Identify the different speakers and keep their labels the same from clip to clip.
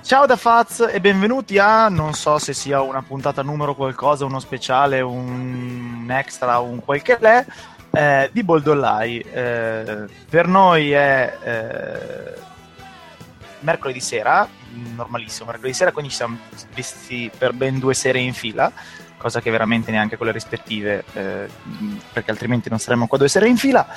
Speaker 1: Ciao da Faz e benvenuti a, non so se sia una puntata numero qualcosa, uno speciale, un extra, un quel che l'è, di Boldollai. Per noi è mercoledì sera, normalissimo mercoledì sera, quindi ci siamo visti per ben 2 sere in fila, cosa che veramente neanche con le rispettive, perché altrimenti non saremmo qua 2 sere in fila.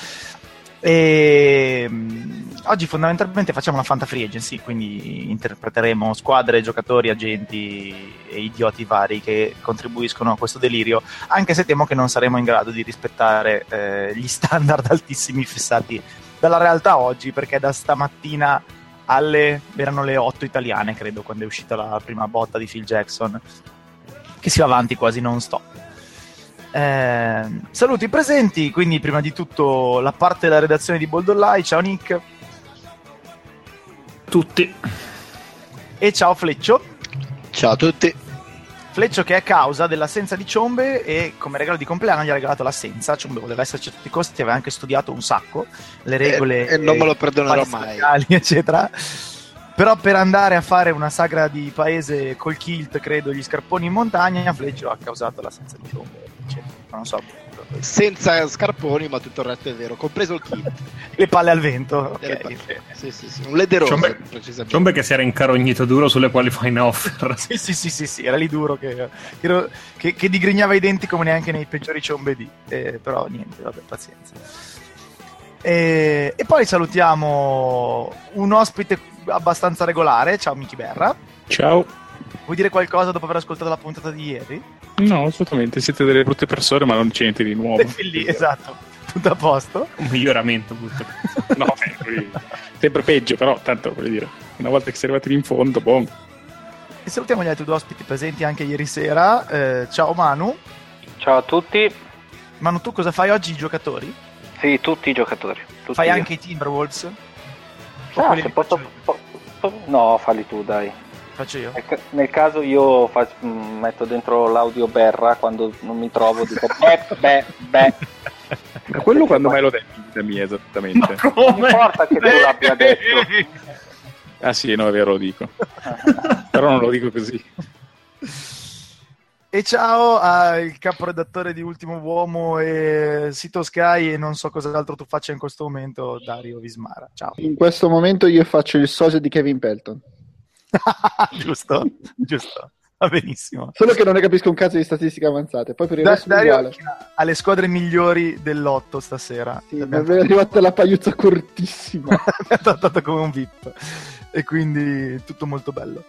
Speaker 1: E oggi fondamentalmente facciamo una Fanta Free Agency, quindi interpreteremo squadre, giocatori, agenti e idioti vari che contribuiscono a questo delirio, anche se temo che non saremo in grado di rispettare gli standard altissimi fissati dalla realtà oggi, perché da stamattina erano le 8 italiane, credo, quando è uscita la prima botta di Phil Jackson, che si va avanti quasi non stop. Saluto i presenti, quindi prima di tutto la parte della redazione di Boldollai. Ciao Nick.
Speaker 2: Tutti.
Speaker 1: E ciao Fleccio.
Speaker 3: Ciao a tutti.
Speaker 1: Fleccio che è causa dell'assenza di Ciombe e come regalo di compleanno gli ha regalato l'assenza. Ciombe voleva esserci a tutti i costi, aveva anche studiato un sacco le regole
Speaker 3: e non me lo perdonerò mai,
Speaker 1: eccetera. Però per andare a fare una sagra di paese col kilt, credo, gli scarponi in montagna, Fleccio ha causato l'assenza di Ciombe. Non so,
Speaker 3: senza scarponi, ma tutto il resto è vero, compreso il kit.
Speaker 1: Le palle al vento, okay.
Speaker 3: Sì, un lederoso,
Speaker 2: precisamente. Ciombe che si era incarognito duro sulle qualifying offer.
Speaker 1: sì, era lì duro che digrignava i denti come neanche nei peggiori Ciombe di, però niente, vabbè, pazienza. E poi salutiamo un ospite abbastanza regolare. Ciao Miki Berra.
Speaker 4: Ciao.
Speaker 1: Vuoi dire qualcosa dopo aver ascoltato la puntata di ieri?
Speaker 4: No, assolutamente, siete delle brutte persone, ma non c'è niente di nuovo.
Speaker 1: Lì, esatto, tutto a posto.
Speaker 2: Un miglioramento.
Speaker 4: No, sempre peggio, però tanto, voglio dire, una volta che sei arrivati in fondo, boh.
Speaker 1: E salutiamo gli altri 2 ospiti presenti anche ieri sera. Ciao Manu.
Speaker 5: Ciao a tutti.
Speaker 1: Manu, tu cosa fai oggi, i giocatori?
Speaker 5: Sì, tutti i giocatori.
Speaker 1: Fai anche i Timberwolves?
Speaker 5: Se posso... No, falli tu, dai.
Speaker 1: Faccio io?
Speaker 5: Nel caso io metto dentro l'audio Berra quando non mi trovo, dico beh.
Speaker 4: Ma quello quando mai l'ho detto da mia esattamente?
Speaker 5: Ma come? Non importa che tu l'abbia detto.
Speaker 4: Ah sì, no, è vero, lo dico. Però non lo dico così.
Speaker 1: E ciao al caporedattore di Ultimo Uomo e Sito Sky e non so cos'altro tu faccia in questo momento, Dario Vismara. Ciao.
Speaker 6: In questo momento io faccio il sosia di Kevin Pelton.
Speaker 1: giusto, va benissimo.
Speaker 6: Solo che non ne capisco un cazzo di statistiche avanzate. Poi per il resto
Speaker 1: Dario
Speaker 6: uguale.
Speaker 1: ha le squadre migliori dell'otto stasera.
Speaker 6: Sì, mi è arrivata la pagliuzza cortissima.
Speaker 1: Mi ha trattato come un VIP e quindi tutto molto bello.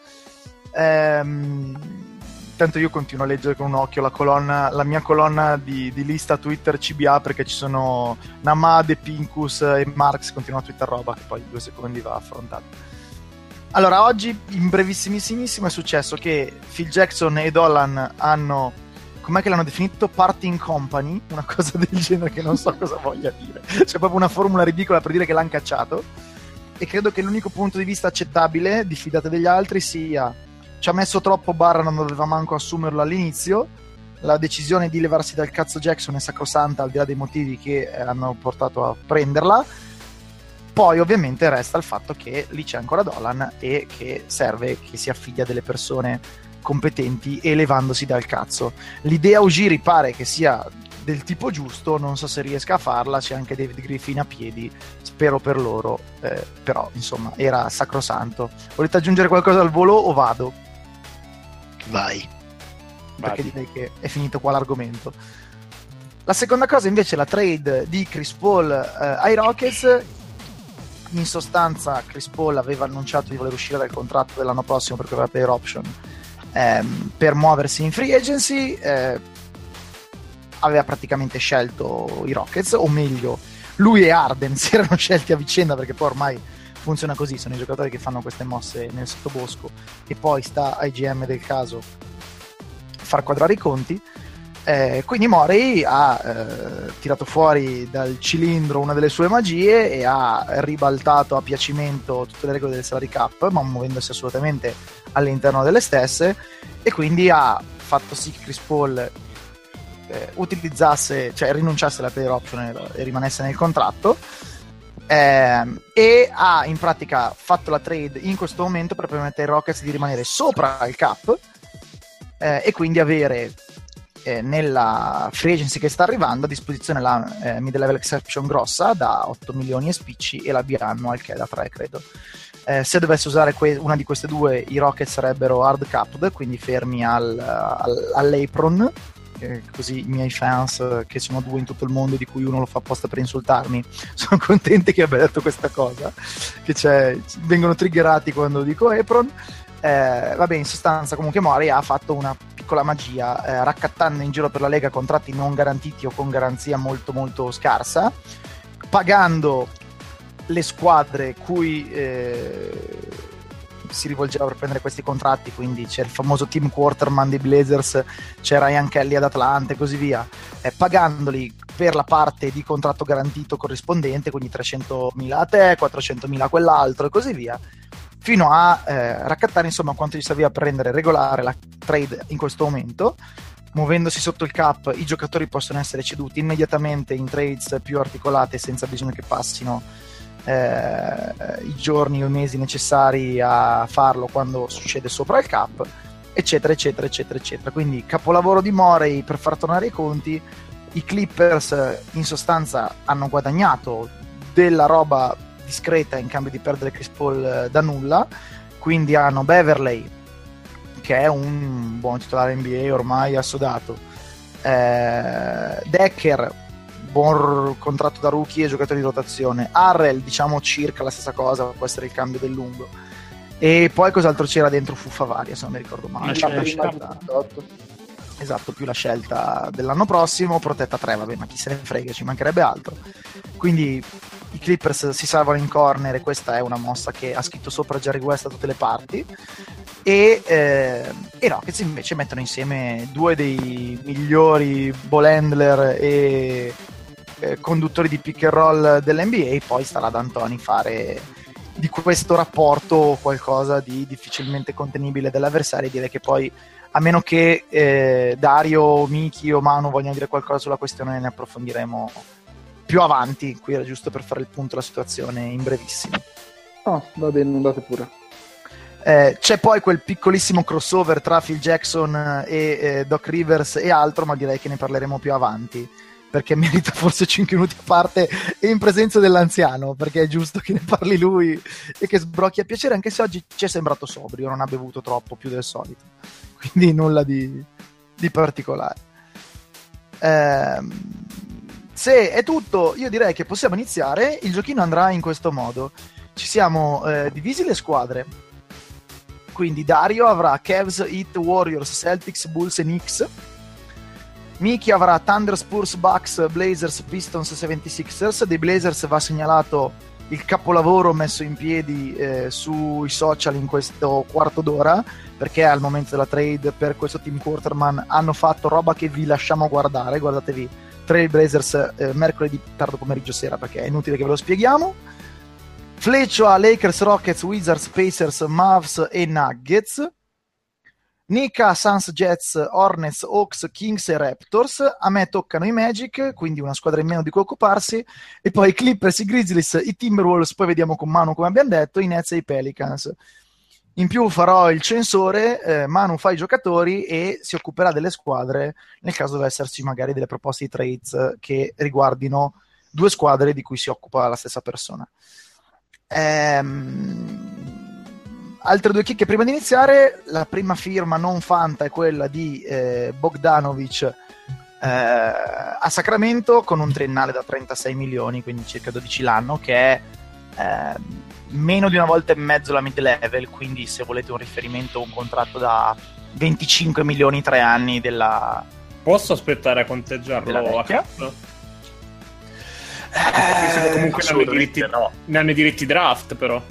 Speaker 1: Tanto io continuo a leggere con un occhio la mia colonna di lista Twitter CBA, perché ci sono Namade, Pincus e Marx continuano a Twitter roba che poi in 2 secondi va affrontato. Allora, oggi in brevissimissimo è successo che Phil Jackson e Dolan hanno, com'è che l'hanno definito? Parting company, una cosa del genere che non so cosa voglia dire. C'è proprio una formula ridicola per dire che l'hanno cacciato, e credo che l'unico punto di vista accettabile, diffidate degli altri, sia: ci ha messo troppo barra, non doveva manco assumerlo all'inizio, la decisione di levarsi dal cazzo Jackson è sacrosanta al di là dei motivi che hanno portato a prenderla. Poi ovviamente resta il fatto che lì c'è ancora Dolan e che serve che sia figlia delle persone competenti e levandosi dal cazzo. L'idea Ujiri pare che sia del tipo giusto, non so se riesca a farla, c'è anche David Griffin a piedi, spero per loro, però insomma era sacrosanto. Volete aggiungere qualcosa al volo o vado?
Speaker 3: Vai.
Speaker 1: Perché direi che è finito qua l'argomento. La seconda cosa invece è la trade di Chris Paul ai Rockets. In sostanza Chris Paul aveva annunciato di voler uscire dal contratto dell'anno prossimo perché aveva player option, per muoversi in free agency. Aveva praticamente scelto i Rockets, o meglio lui e Harden si erano scelti a vicenda, perché poi ormai funziona così, sono i giocatori che fanno queste mosse nel sottobosco e poi sta ai GM del caso far quadrare i conti. Quindi Morey ha tirato fuori dal cilindro una delle sue magie e ha ribaltato a piacimento tutte le regole del salary cap, ma muovendosi assolutamente all'interno delle stesse, e quindi ha fatto sì che Chris Paul utilizzasse, cioè rinunciasse alla player option e rimanesse nel contratto. e ha in pratica fatto la trade in questo momento per permettere ai Rockets di rimanere sopra il cap e quindi avere nella free agency che sta arrivando a disposizione la mid-level exception grossa da 8 milioni e spicci e la biannual che è da 3 credo. Se dovesse usare una di queste due, i Rockets sarebbero hard capped, quindi fermi all'apron, così i miei fans, che sono 2 in tutto il mondo di cui uno lo fa apposta per insultarmi, sono contenti che abbia detto questa cosa, che vengono triggerati quando dico apron. Vabbè, in sostanza comunque Morey ha fatto una piccola magia, raccattando in giro per la Lega contratti non garantiti o con garanzia molto molto scarsa, pagando le squadre cui si rivolgeva per prendere questi contratti, quindi c'è il famoso Tim Quarterman dei Blazers, c'è Ryan Kelly ad Atlanta e così via, pagandoli per la parte di contratto garantito corrispondente, quindi 300.000 a te, 400.000 a quell'altro e così via, fino a raccattare insomma quanto gli serviva per rendere regolare la trade in questo momento. Muovendosi sotto il cap, i giocatori possono essere ceduti immediatamente in trades più articolate senza bisogno che passino i giorni o i mesi necessari a farlo quando succede sopra il cap, eccetera eccetera eccetera eccetera. Quindi capolavoro di Morey per far tornare i conti. I Clippers in sostanza hanno guadagnato della roba discreta in cambio di perdere Chris Paul da nulla, quindi hanno Beverley che è un buon titolare NBA ormai assodato, Decker buon contratto da rookie e giocatore di rotazione, Harrell diciamo circa la stessa cosa, può essere il cambio del lungo, e poi cos'altro c'era dentro, fuffa varia se non mi ricordo male, esatto, più la scelta dell'anno prossimo, protetta 3, vabbè, ma chi se ne frega, ci mancherebbe altro. Quindi i Clippers si salvano in corner e questa è una mossa che ha scritto sopra Jerry West da tutte le parti, e Rockets invece mettono insieme 2 dei migliori ball handler e conduttori di pick and roll dell'NBA, poi starà ad Antoni fare di questo rapporto qualcosa di difficilmente contenibile dall'avversario, e direi che poi, a meno che Dario, Miki o Manu vogliano dire qualcosa sulla questione, ne approfondiremo più avanti. Qui era giusto per fare il punto della situazione in brevissimo.
Speaker 6: Va bene, andate pure.
Speaker 1: C'è poi quel piccolissimo crossover tra Phil Jackson e Doc Rivers e altro, ma direi che ne parleremo più avanti, perché merita forse 5 minuti a parte e in presenza dell'anziano, perché è giusto che ne parli lui e che sbrocchi a piacere, anche se oggi ci è sembrato sobrio, non ha bevuto troppo più del solito, quindi nulla di particolare. Se è tutto, io direi che possiamo iniziare. Il giochino andrà in questo modo: ci siamo divisi le squadre, quindi Dario avrà Cavs, Heat, Warriors, Celtics, Bulls e Knicks, Miki avrà Thunder, Spurs, Bucks, Blazers, Pistons, 76ers. Dei Blazers va segnalato il capolavoro messo in piedi sui social in questo quarto d'ora, perché al momento della trade per questo Team Quarterman hanno fatto roba che vi lasciamo guardare. Guardatevi Trail Blazers mercoledì tardo pomeriggio sera, perché è inutile che ve lo spieghiamo. Fleccio a Lakers, Rockets, Wizards, Pacers, Mavs e Nuggets. Nika, Suns, Jets, Hornets, Hawks, Kings e Raptors. A me toccano i Magic, quindi una squadra in meno di cui occuparsi, e poi i Clippers, i Grizzlies, i Timberwolves, poi vediamo con Manu come abbiamo detto, i Nets e i Pelicans. In più farò il censore, Manu fa i giocatori e si occuperà delle squadre nel caso dovesse esserci magari delle proposte di trades che riguardino 2 squadre di cui si occupa la stessa persona. Altre 2 chicche prima di iniziare. La prima firma non fanta è quella di Bogdanovic a Sacramento, con un triennale da 36 milioni, quindi circa 12 l'anno, che è meno di una volta e mezzo la mid-level, quindi se volete un riferimento, un contratto da 25 milioni 3 anni della...
Speaker 2: Posso aspettare a conteggiarlo a cap? Comunque ne hanno i diritti draft, però.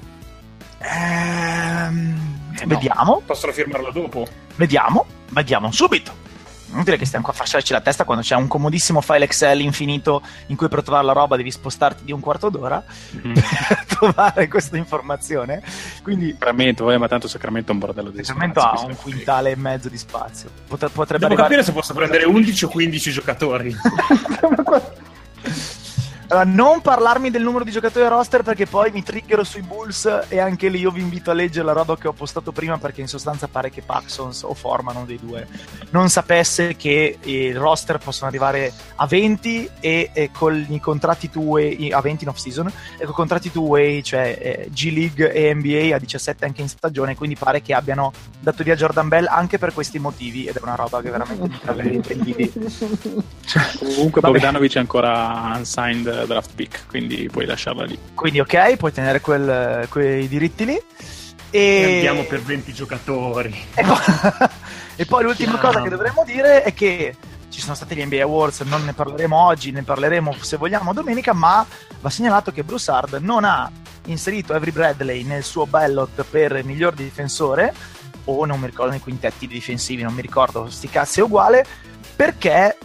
Speaker 1: Vediamo.
Speaker 2: Possono firmarlo dopo?
Speaker 1: Vediamo subito. Non dire che stiamo qua a fasciarci la testa quando c'è un comodissimo file Excel infinito in cui per trovare la roba devi spostarti di un quarto d'ora per trovare questa informazione. Quindi
Speaker 4: Sacramento, ma tanto Sacramento è un bordello di
Speaker 1: Sacramento ha un quintale e mezzo di spazio. Potrebbe
Speaker 2: devo capire se posso prendere 11 o 15 giocatori.
Speaker 1: Allora, non parlarmi del numero di giocatori a roster perché poi mi triggero sui Bulls e anche lì io vi invito a leggere la roba che ho postato prima, perché in sostanza pare che Paxons o Foreman, uno dei due, non sapesse che i roster possono arrivare a 20 e con i contratti two-way a 20 in off-season e con i contratti two-way, cioè G League e NBA a 17 anche in stagione, quindi pare che abbiano dato via Jordan Bell anche per questi motivi ed è una roba che veramente mi fa intendibili.
Speaker 4: Comunque Bogdanovic è ancora unsigned draft pick, quindi puoi lasciarla lì.
Speaker 1: Quindi ok, puoi tenere quei diritti lì e
Speaker 2: andiamo per 20 giocatori.
Speaker 1: E poi l'ultima cosa che dovremmo dire è che ci sono stati gli NBA Awards, non ne parleremo oggi, ne parleremo se vogliamo domenica, ma va segnalato che Bruce Hard non ha inserito Avery Bradley nel suo ballot per miglior difensore, o non mi ricordo nei quintetti difensivi, non mi ricordo, sti cazzi è uguale, perché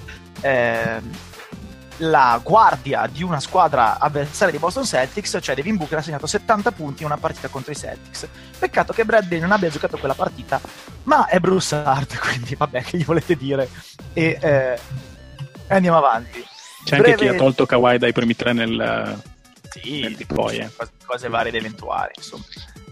Speaker 1: la guardia di una squadra avversaria di Boston Celtics, cioè Devin Booker, ha segnato 70 punti in una partita contro i Celtics. Peccato che Bradley non abbia giocato quella partita, ma è Bruce Hart, quindi vabbè, che gli volete dire? E andiamo avanti.
Speaker 4: C'è anche chi ha tolto Kawhi dai primi tre nel poi
Speaker 1: cose varie ed eventuali, insomma.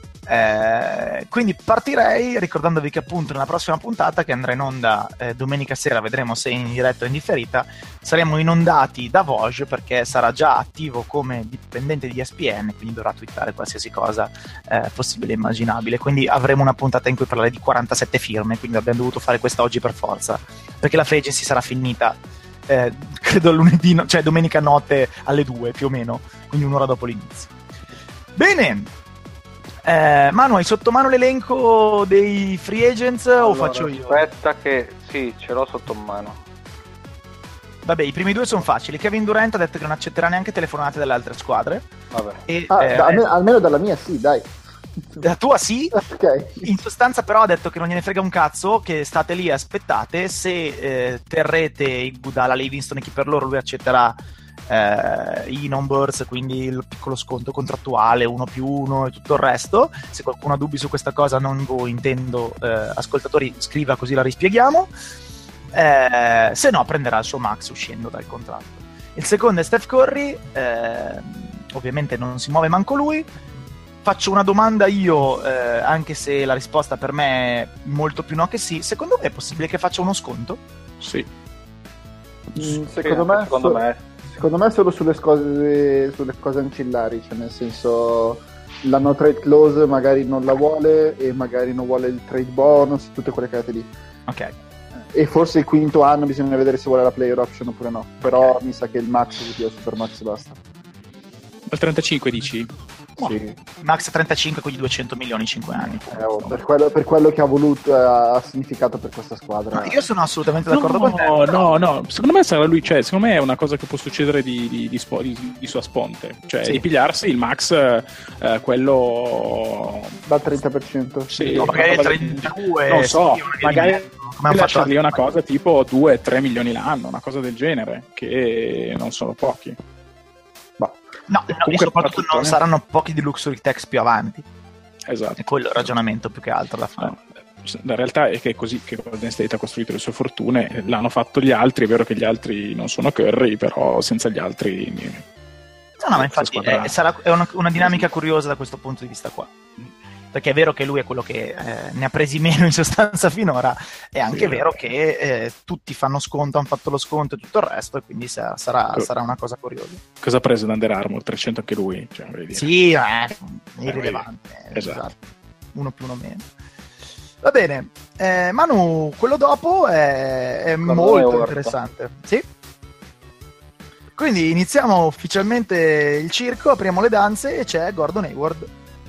Speaker 1: Quindi partirei ricordandovi che appunto nella prossima puntata, che andrà in onda domenica sera, vedremo se in diretta o in differita, saremo inondati da Woj, perché sarà già attivo come dipendente di ESPN, quindi dovrà twittare qualsiasi cosa possibile e immaginabile. Quindi avremo una puntata in cui parlare di 47 firme, quindi abbiamo dovuto fare questa oggi per forza, perché la free agency sarà finita credo lunedì, cioè domenica notte alle 2 più o meno, quindi un'ora dopo l'inizio. Bene, Manu, hai sotto mano l'elenco dei free agents o faccio io?
Speaker 5: Aspetta che sì, ce l'ho sotto mano.
Speaker 1: Vabbè, i primi due sono facili. Kevin Durant ha detto che non accetterà neanche telefonate dalle altre squadre.
Speaker 5: Vabbè.
Speaker 1: E,
Speaker 6: almeno dalla mia sì, dai.
Speaker 1: La tua sì?
Speaker 6: Ok.
Speaker 1: In sostanza però ha detto che non gliene frega un cazzo, che state lì e aspettate, se terrete Iguodala, Livingston e chi per loro, lui accetterà i numbers, quindi il piccolo sconto contrattuale 1+1 e tutto il resto. Se qualcuno ha dubbi su questa cosa, non voi intendo ascoltatori, scriva così la rispieghiamo. Se no prenderà il suo max uscendo dal contratto. Il secondo è Steph Curry, ovviamente non si muove manco lui. Faccio una domanda io, anche se la risposta per me è molto più no che sì. Secondo me è possibile che faccia uno sconto?
Speaker 4: Sì.
Speaker 6: Secondo me solo sulle cose ancillari, cioè nel senso la no trade clause magari non la vuole e magari non vuole il trade bonus, tutte quelle cose lì.
Speaker 1: Ok.
Speaker 6: E forse il quinto anno bisogna vedere se vuole la player option oppure no, però mi sa che il max è il super max basta.
Speaker 4: Al 35 dici?
Speaker 6: Sì.
Speaker 1: Max 35 con gli 200 milioni in 5 anni.
Speaker 6: Per quello che ha voluto, ha significato per questa squadra.
Speaker 1: No, io sono assolutamente d'accordo con te.
Speaker 4: No, secondo me sarà lui, cioè, secondo me è una cosa che può succedere di sua sponte, cioè
Speaker 1: sì,
Speaker 4: di pigliarsi il max, quello
Speaker 6: dal 30%.
Speaker 4: Sì,
Speaker 1: no, magari il 32,
Speaker 4: non so,
Speaker 1: sì,
Speaker 4: magari lasciargli una cosa tipo 2-3 milioni l'anno, una cosa del genere, che non sono pochi.
Speaker 1: No, e soprattutto non saranno pochi di luxury tax più avanti.
Speaker 4: Esatto.
Speaker 1: È quello il ragionamento più che altro da fare.
Speaker 4: La realtà è che è così che Golden State ha costruito le sue fortune, l'hanno fatto gli altri. È vero che gli altri non sono Curry, però senza gli altri
Speaker 1: no, ma infatti è una dinamica curiosa da questo punto di vista qua, perché è vero che lui è quello che ne ha presi meno in sostanza finora, è anche vero che tutti fanno sconto, hanno fatto lo sconto e tutto il resto, e quindi sarà una cosa curiosa.
Speaker 4: Cosa ha preso da Under Armour? 300 anche lui, cioè, dire.
Speaker 1: Sì, irrilevante, esatto. Uno più uno meno. Va bene, Manu, quello dopo è molto interessante. Sì? Quindi iniziamo ufficialmente il circo, apriamo le danze e c'è Gordon Hayward.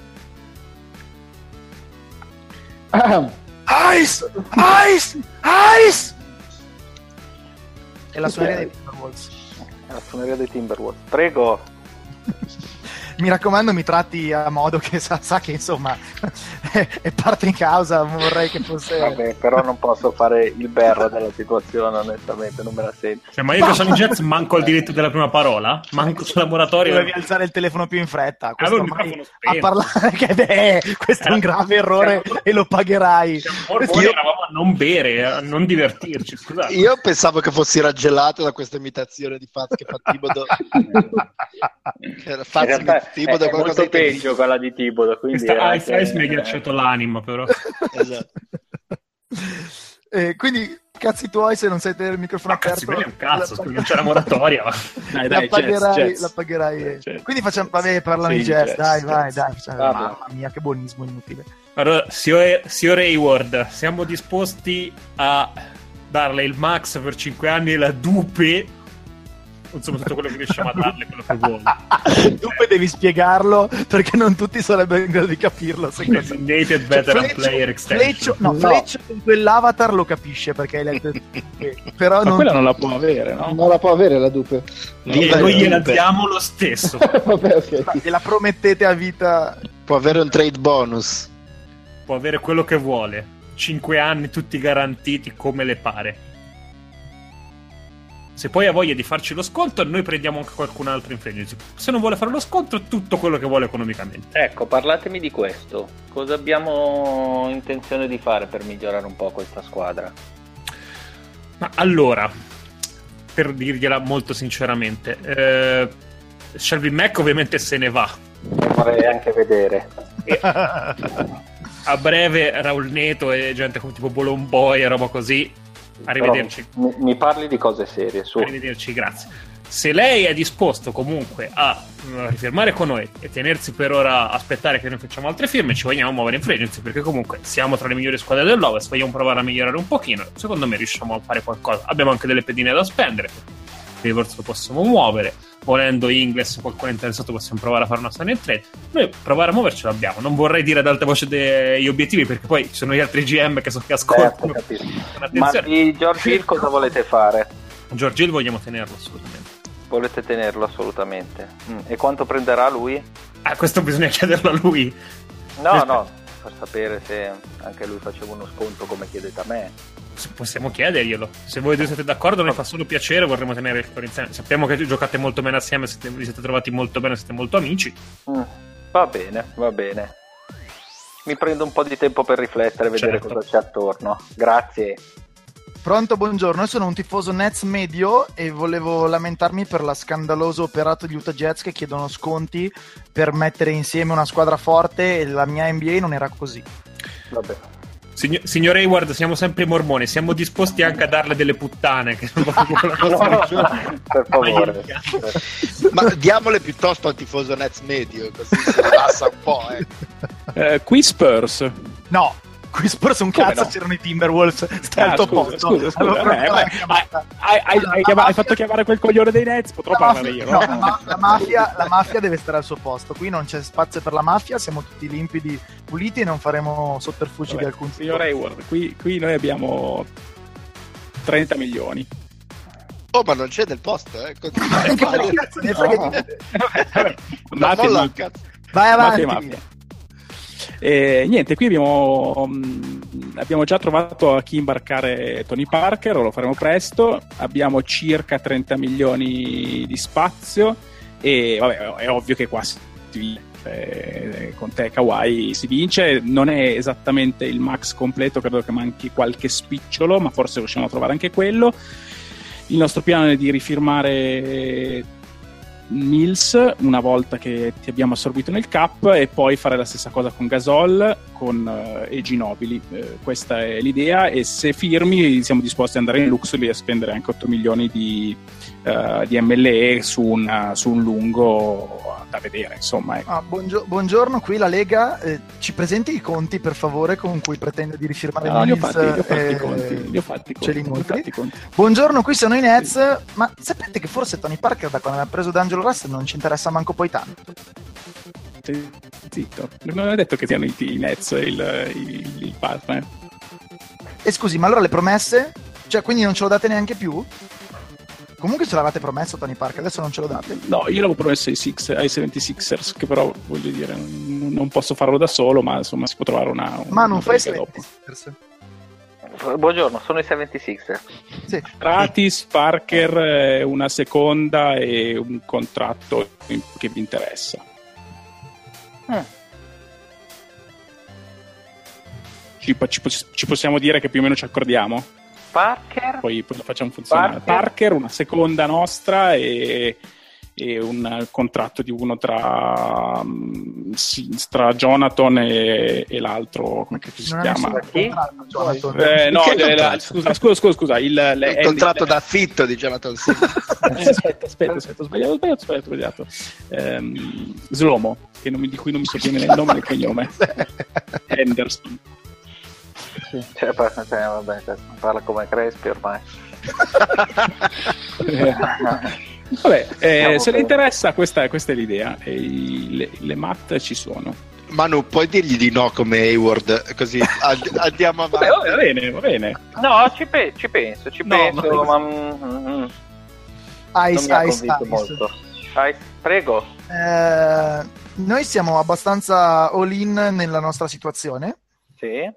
Speaker 1: Ice! Ice! Ice! È la suoneria dei Timberwolves.
Speaker 5: È la suoneria dei Timberwolves. Prego.
Speaker 1: Mi raccomando, mi tratti a modo che sa che insomma è parte in causa, vorrei che fosse...
Speaker 5: Vabbè, però non posso fare il berro della situazione, onestamente, non me la sento.
Speaker 2: Cioè, ma io che sono in Jets manco il diritto della prima parola? Manco sulla moratoria?
Speaker 1: Dovevi alzare il telefono più in fretta. Questo
Speaker 2: ormai
Speaker 1: a parlare che questo è un grave errore e lo pagherai.
Speaker 2: Io eravamo non bere, a non divertirci, scusate.
Speaker 3: Io pensavo che fossi raggelato da questa imitazione di Faz che fa Thibodeau.
Speaker 5: Faz in realtà è molto peggio quella di Thibodeau, quindi
Speaker 2: Ice Ice mi ha ghiacciato l'anima, però.
Speaker 3: Esatto.
Speaker 1: Quindi cazzi tuoi se non sai tenere il microfono aperto.
Speaker 2: Cazzo, un cazzo, non c'è la moratoria.
Speaker 1: La pagherai. Quindi facciamo, vabbè, parlano di jazz, dai. Mamma mia, che buonismo inutile.
Speaker 2: Allora, signor Hayward, siamo disposti a darle il max per 5 anni e la dupe, insomma tutto quello che riusciamo a darle, quello che vuole.
Speaker 1: Dupe devi spiegarlo perché non tutti sarebbero in grado di capirlo.
Speaker 2: Designated Veteran Player Extension.
Speaker 1: Fleccio con quell'avatar lo capisce perché però
Speaker 4: ma quella non la può avere, no?
Speaker 6: Non la può avere la dupe.
Speaker 2: E noi gliela diamo lo stesso.
Speaker 6: Vabbè, okay.
Speaker 1: E la promettete a vita.
Speaker 3: Può avere un trade bonus.
Speaker 2: Può avere quello che vuole. 5 anni tutti garantiti come le pare. Se poi ha voglia di farci lo sconto, noi prendiamo anche qualcun altro in Frenzy. Se non vuole fare lo sconto, tutto quello che vuole economicamente.
Speaker 5: Ecco, parlatemi di questo. Cosa abbiamo intenzione di fare per migliorare un po' questa squadra?
Speaker 2: Ma allora, per dirgliela molto sinceramente, Shelby Mack ovviamente se ne va.
Speaker 5: Vorrei anche vedere.
Speaker 2: A breve Raul Neto e gente come tipo Bolomboy e roba così. Arrivederci.
Speaker 5: Però mi parli di cose serie, su.
Speaker 2: Arrivederci, grazie. Se lei è disposto comunque a rifirmare con noi e tenersi per ora, aspettare che noi facciamo altre firme, ci vogliamo muovere in free agency, perché comunque siamo tra le migliori squadre dell'Ovest, vogliamo provare a migliorare un pochino. Secondo me riusciamo a fare qualcosa. Abbiamo anche delle pedine da spendere. Rivers lo possiamo muovere, volendo Ingles, qualcuno è interessato, possiamo provare a fare una sign and trade. Noi provare a muoverci l'abbiamo. Non vorrei dire ad alta voce degli obiettivi, perché poi ci sono gli altri GM che so che ascoltano.
Speaker 5: Ma di George Hill cosa volete fare?
Speaker 2: George Hill vogliamo tenerlo assolutamente.
Speaker 5: Volete tenerlo assolutamente. E quanto prenderà lui?
Speaker 2: Questo bisogna chiederlo a lui.
Speaker 5: No, per sapere se anche lui faceva uno sconto come chiedete a me.
Speaker 2: Possiamo chiederglielo. Se voi due siete d'accordo, noi fa solo piacere, vorremmo tenere il cuore insieme. Sappiamo che giocate molto bene assieme, vi siete trovati molto bene, siete molto amici.
Speaker 5: Va bene. Mi prendo un po' di tempo per riflettere, vedere cosa c'è attorno. Grazie.
Speaker 1: Pronto, buongiorno, io sono un tifoso Nets medio e volevo lamentarmi per la scandaloso operato di Utah Jazz che chiedono sconti per mettere insieme una squadra forte, e la mia NBA non era così.
Speaker 5: Vabbè.
Speaker 2: Signor Hayward, siamo sempre mormoni, siamo disposti anche a darle delle puttane che non
Speaker 5: per favore.
Speaker 3: Ma diamole piuttosto al tifoso Nets medio, così si rilassa un po'.
Speaker 4: Qui Spurs.
Speaker 1: No, qui Spurs un cazzo,
Speaker 4: no?
Speaker 1: C'erano i Timberwolves, stai al tuo posto.
Speaker 4: Scusa. Hai fatto chiamare quel coglione dei Nets, potrò parlare io.
Speaker 1: No, la mafia deve stare al suo posto. Qui non c'è spazio per la mafia, siamo tutti limpidi, puliti e non faremo sotterfugi di alcun tipo.
Speaker 4: Signor Hayward, qui noi abbiamo 30 milioni.
Speaker 3: Oh, ma non c'è del posto,
Speaker 1: Vai avanti.
Speaker 4: Niente, qui abbiamo già trovato a chi imbarcare Tony Parker, lo faremo presto. Abbiamo circa 30 milioni di spazio e vabbè, è ovvio che qua con te Kawhi si vince. Non è esattamente il max completo, credo che manchi qualche spicciolo, ma forse riusciamo a trovare anche quello. Il nostro piano è di rifirmare Mills una volta che ti abbiamo assorbito nel cap e poi fare la stessa cosa con Gasol e Ginobili. Questa è l'idea, e se firmi siamo disposti ad andare in Luxury e a spendere anche 8 milioni di MLE su un lungo da vedere, insomma.
Speaker 1: Buongiorno, qui la Lega, ci presenti i conti per favore con cui pretende di rifirmare Mills?
Speaker 4: Li ho fatti i conti.
Speaker 1: Buongiorno, qui sono i Nets, ma sapete che forse Tony Parker da quando ha preso D'Angelo Russell non ci interessa manco poi tanto?
Speaker 4: Zitto, non è detto che siano i Nets il partner.
Speaker 1: E scusi, ma allora le promesse? Cioè, quindi non ce lo date neanche più? Comunque ce l'avete promesso Tony Parker, adesso non ce lo date?
Speaker 4: No, io l'avevo promesso ai 76ers, che però voglio dire non posso farlo da solo, ma insomma si può trovare una
Speaker 1: ma non fai 76ers?
Speaker 5: Buongiorno, sono i 76ers.
Speaker 1: Sì.
Speaker 4: Gratis, Parker, una seconda e un contratto che vi interessa. ci possiamo dire che più o meno ci accordiamo?
Speaker 5: Parker?
Speaker 4: Poi lo facciamo funzionare. Parker, una seconda nostra e un contratto di uno tra Jonathan e l'altro, come che si chiama? Scusa,
Speaker 3: il contratto d'affitto di Jonathan Silva.
Speaker 4: aspetta, ho sbagliato. Slomo, di cui non mi sovviene il nome e il cognome. Henderson.
Speaker 5: Vabbè, parla come Crespi ormai.
Speaker 4: Vabbè, se le interessa, questa è l'idea. Le matte ci sono.
Speaker 3: Manu, puoi dirgli di no come Hayward, così andiamo avanti.
Speaker 4: Va bene.
Speaker 5: No, ci penso.
Speaker 1: Ice.
Speaker 5: Molto. Ice, prego.
Speaker 1: Noi siamo abbastanza all-in nella nostra situazione.
Speaker 5: Sì.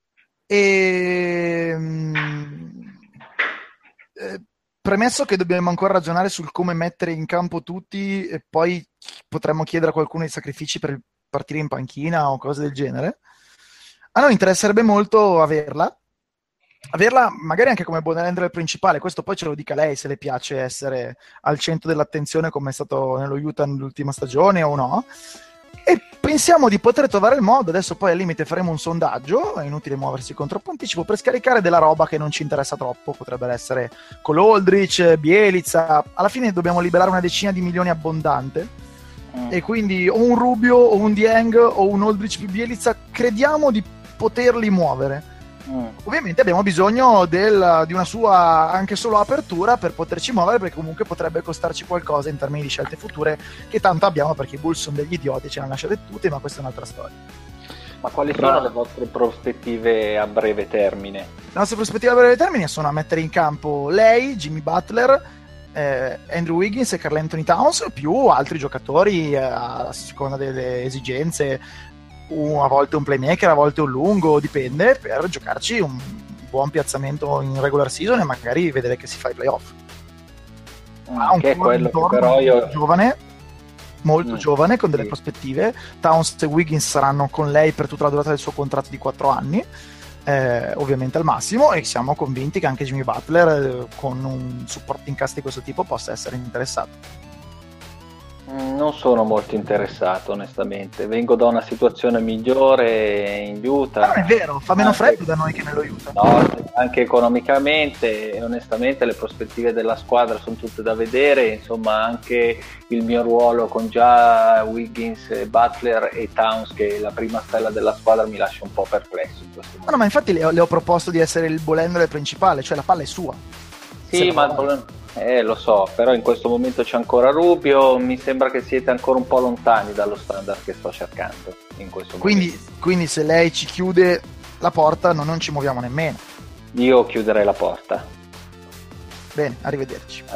Speaker 1: Premesso che dobbiamo ancora ragionare sul come mettere in campo tutti e poi potremmo chiedere a qualcuno dei sacrifici per partire in panchina o cose del genere, a noi interesserebbe molto averla magari anche come borderlander principale. Questo poi ce lo dica lei, se le piace essere al centro dell'attenzione come è stato nello Utah nell'ultima stagione o no, e pensiamo di poter trovare il modo. Adesso poi al limite faremo un sondaggio, è inutile muoversi con troppo anticipo, per scaricare della roba che non ci interessa troppo. Potrebbe essere con Aldridge, Bjelica, alla fine dobbiamo liberare una decina di milioni abbondante, e quindi o un Rubio o un Dieng o un Aldridge più Bjelica crediamo di poterli muovere. Ovviamente abbiamo bisogno di una sua anche solo apertura per poterci muovere, perché comunque potrebbe costarci qualcosa in termini di scelte future, che tanto abbiamo, perché i Bulls sono degli idioti, ce le hanno lasciate tutte, ma questa è un'altra storia.
Speaker 5: Ma quali sono le vostre prospettive a breve termine?
Speaker 1: Le nostre prospettive a breve termine sono a mettere in campo lei, Jimmy Butler, Andrew Wiggins e Karl Anthony Towns, più altri giocatori a seconda delle esigenze, a volte un playmaker, a volte un lungo, dipende, per giocarci un buon piazzamento in regular season e magari vedere che si fa i playoff.
Speaker 5: Che è quello che però io...
Speaker 1: molto giovane, con delle prospettive. Towns e Wiggins saranno con lei per tutta la durata del suo contratto di 4 anni, ovviamente al massimo, e siamo convinti che anche Jimmy Butler con un supporto in cast di questo tipo possa essere interessato.
Speaker 5: Non sono molto interessato, onestamente. Vengo da una situazione migliore in Utah.
Speaker 1: Non è vero, fa meno freddo da noi che nello Utah.
Speaker 5: No, anche economicamente, e onestamente le prospettive della squadra sono tutte da vedere. Insomma, anche il mio ruolo con già Wiggins, Butler e Towns, che è la prima stella della squadra, mi lascia un po' perplesso in questo momento.
Speaker 1: No, ma infatti le ho proposto di essere il ball principale, cioè la palla è sua.
Speaker 5: Sì, lo so, però in questo momento c'è ancora Rubio, mi sembra che siete ancora un po' lontani dallo standard che sto cercando in questo momento.
Speaker 1: Quindi se lei ci chiude la porta non ci muoviamo nemmeno.
Speaker 5: Io chiuderei la porta.
Speaker 1: Bene, arrivederci.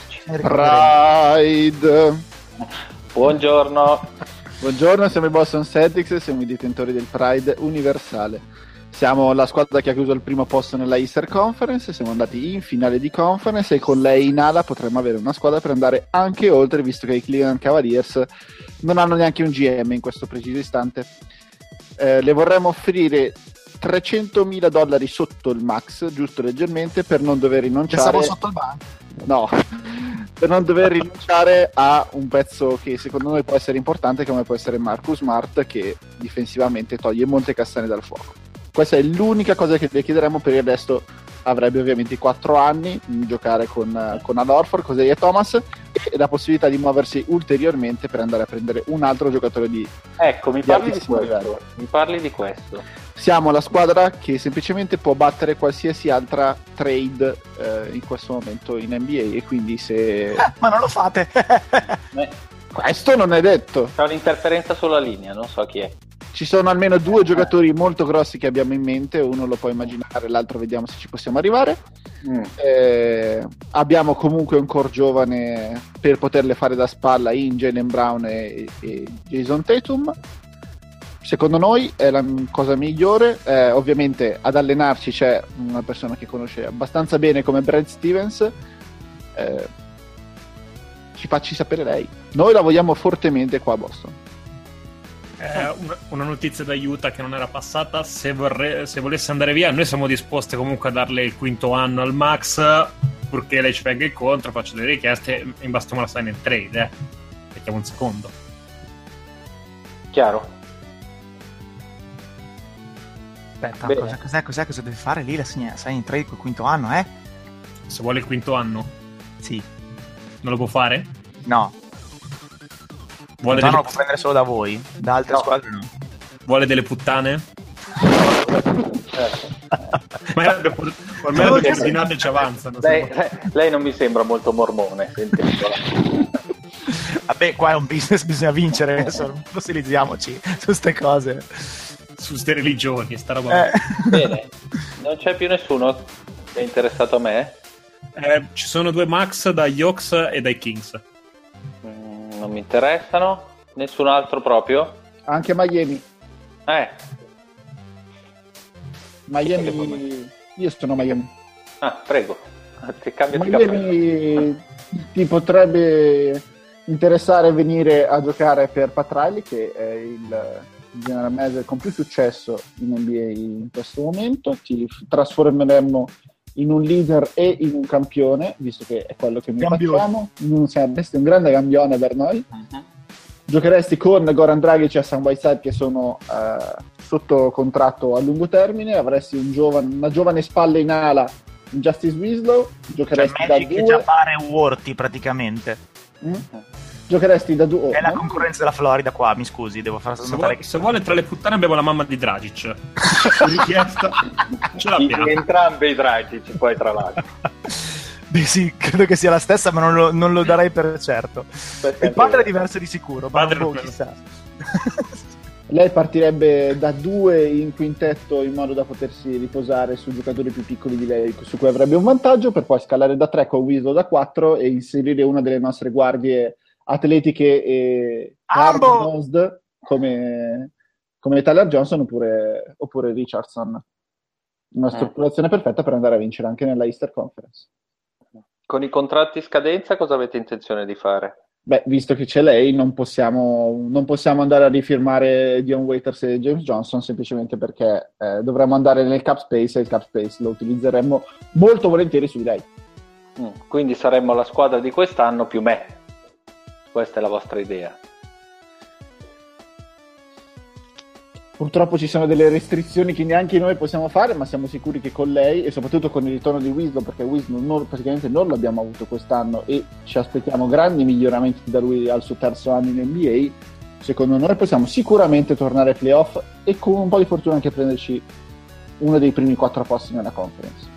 Speaker 6: Pride.
Speaker 5: Buongiorno,
Speaker 6: siamo i Boston Celtics e siamo i detentori del Pride universale. Siamo la squadra che ha chiuso il primo posto nella Easter Conference, siamo andati in finale di conference e con lei in ala potremmo avere una squadra per andare anche oltre, visto che i Cleveland Cavaliers non hanno neanche un GM in questo preciso istante. Le vorremmo offrire $300,000 sotto il max, giusto leggermente, per non dover rinunciare.
Speaker 1: Pensavo sotto il banco.
Speaker 6: No, per non dover rinunciare a un pezzo che secondo noi può essere importante, come può essere Marcus Smart, che difensivamente toglie molte castagne dal fuoco. Questa è l'unica cosa che le chiederemo. Per il resto avrebbe ovviamente 4 anni giocare con Al Horford, Cosey e Thomas, e la possibilità di muoversi ulteriormente per andare a prendere un altro giocatore di...
Speaker 5: Ecco, mi parli di questo.
Speaker 6: Siamo la squadra che semplicemente può battere qualsiasi altra trade in questo momento in NBA, e quindi se...
Speaker 1: ma non lo fate!
Speaker 6: Questo non è detto.
Speaker 5: C'è un'interferenza sulla linea, non so chi è.
Speaker 6: Ci sono almeno 2 giocatori molto grossi che abbiamo in mente, uno lo può immaginare, l'altro vediamo se ci possiamo arrivare. Abbiamo comunque un core giovane per poterle fare da spalla in Jaylen Brown e Jason Tatum. Secondo noi è la cosa migliore. Ovviamente ad allenarci c'è una persona che conosce abbastanza bene come Brad Stevens. Ci facci sapere lei. Noi la vogliamo fortemente qua a Boston.
Speaker 2: Una notizia d'aiuto che non era passata: se volesse andare via, noi siamo disposti comunque a darle il quinto anno al max, purché lei ci venga incontro, faccio delle richieste e imbastiamo la sign and trade, mettiamo un secondo.
Speaker 5: Chiaro.
Speaker 1: Aspetta, cos'è? Cosa deve fare lì la sign and trade col quinto anno,
Speaker 2: Se vuole il quinto anno?
Speaker 1: Sì.
Speaker 2: Non lo può fare?
Speaker 1: No.
Speaker 2: Vuole
Speaker 1: lo può prendere solo da voi? Da altre squadre no.
Speaker 2: Vuole delle puttane? Ma ormai le ordinate ci avanzano.
Speaker 5: Lei non mi sembra molto mormone, sentendola.
Speaker 1: Vabbè, qua è un business, bisogna vincere, adesso non fossilizziamoci su ste cose.
Speaker 2: Su ste religioni, sta roba.
Speaker 5: Bene, non c'è più nessuno che è interessato a me?
Speaker 2: Ci sono 2 max dagli Hawks e dai Kings.
Speaker 5: Non mi interessano. Nessun altro proprio?
Speaker 6: Anche Miami.
Speaker 5: Miami.
Speaker 6: Io sono Miami.
Speaker 5: Prego. Che cambio di
Speaker 6: Miami ti potrebbe interessare venire a giocare per Pat Riley, che è il general manager con più successo in NBA in questo momento. Ti trasformeremmo in un leader e in un campione, visto che è quello che noi facciamo. Saresti un grande campione per noi. Giocheresti con Goran Dragic e Hassan Whiteside, che sono sotto contratto a lungo termine. Avresti una giovane spalla in ala in Justice Winslow. Giocheresti
Speaker 1: da Magic 2. Che già pare Worthy praticamente.
Speaker 6: Giocheresti da 2.
Speaker 1: È la concorrenza della Florida qua, mi scusi, devo far notare
Speaker 2: se vuole tra le puttane abbiamo la mamma di Dragic. Richiesta ce l'abbiamo.
Speaker 5: Entrambi i Dragic poi tra l'altro.
Speaker 1: Beh sì, credo che sia la stessa, ma non lo darei per certo. Il padre è diverso di sicuro, ma chissà.
Speaker 6: Lei partirebbe da 2 in quintetto in modo da potersi riposare su giocatori più piccoli di lei, su cui avrebbe un vantaggio, per poi scalare da 3 con Winslow da 4 e inserire una delle nostre guardie atletiche e hard-nosed come Tyler Johnson oppure Richardson. Una strutturazione perfetta per andare a vincere anche nella Easter Conference.
Speaker 5: Con i contratti scadenza cosa avete intenzione di fare?
Speaker 6: Beh, visto che c'è lei, non possiamo andare a rifirmare Dion Waiters e James Johnson, semplicemente perché dovremmo andare nel cap space e il cap space lo utilizzeremmo molto volentieri su di lei.
Speaker 5: Quindi saremmo la squadra di quest'anno più me. Questa è la vostra idea?
Speaker 6: Purtroppo ci sono delle restrizioni che neanche noi possiamo fare, ma siamo sicuri che con lei, e soprattutto con il ritorno di Winslow, perché Winslow praticamente non l'abbiamo avuto quest'anno e ci aspettiamo grandi miglioramenti da lui al suo terzo anno in NBA, secondo noi possiamo sicuramente tornare ai playoff e con un po' di fortuna anche prenderci uno dei primi 4 posti nella conference.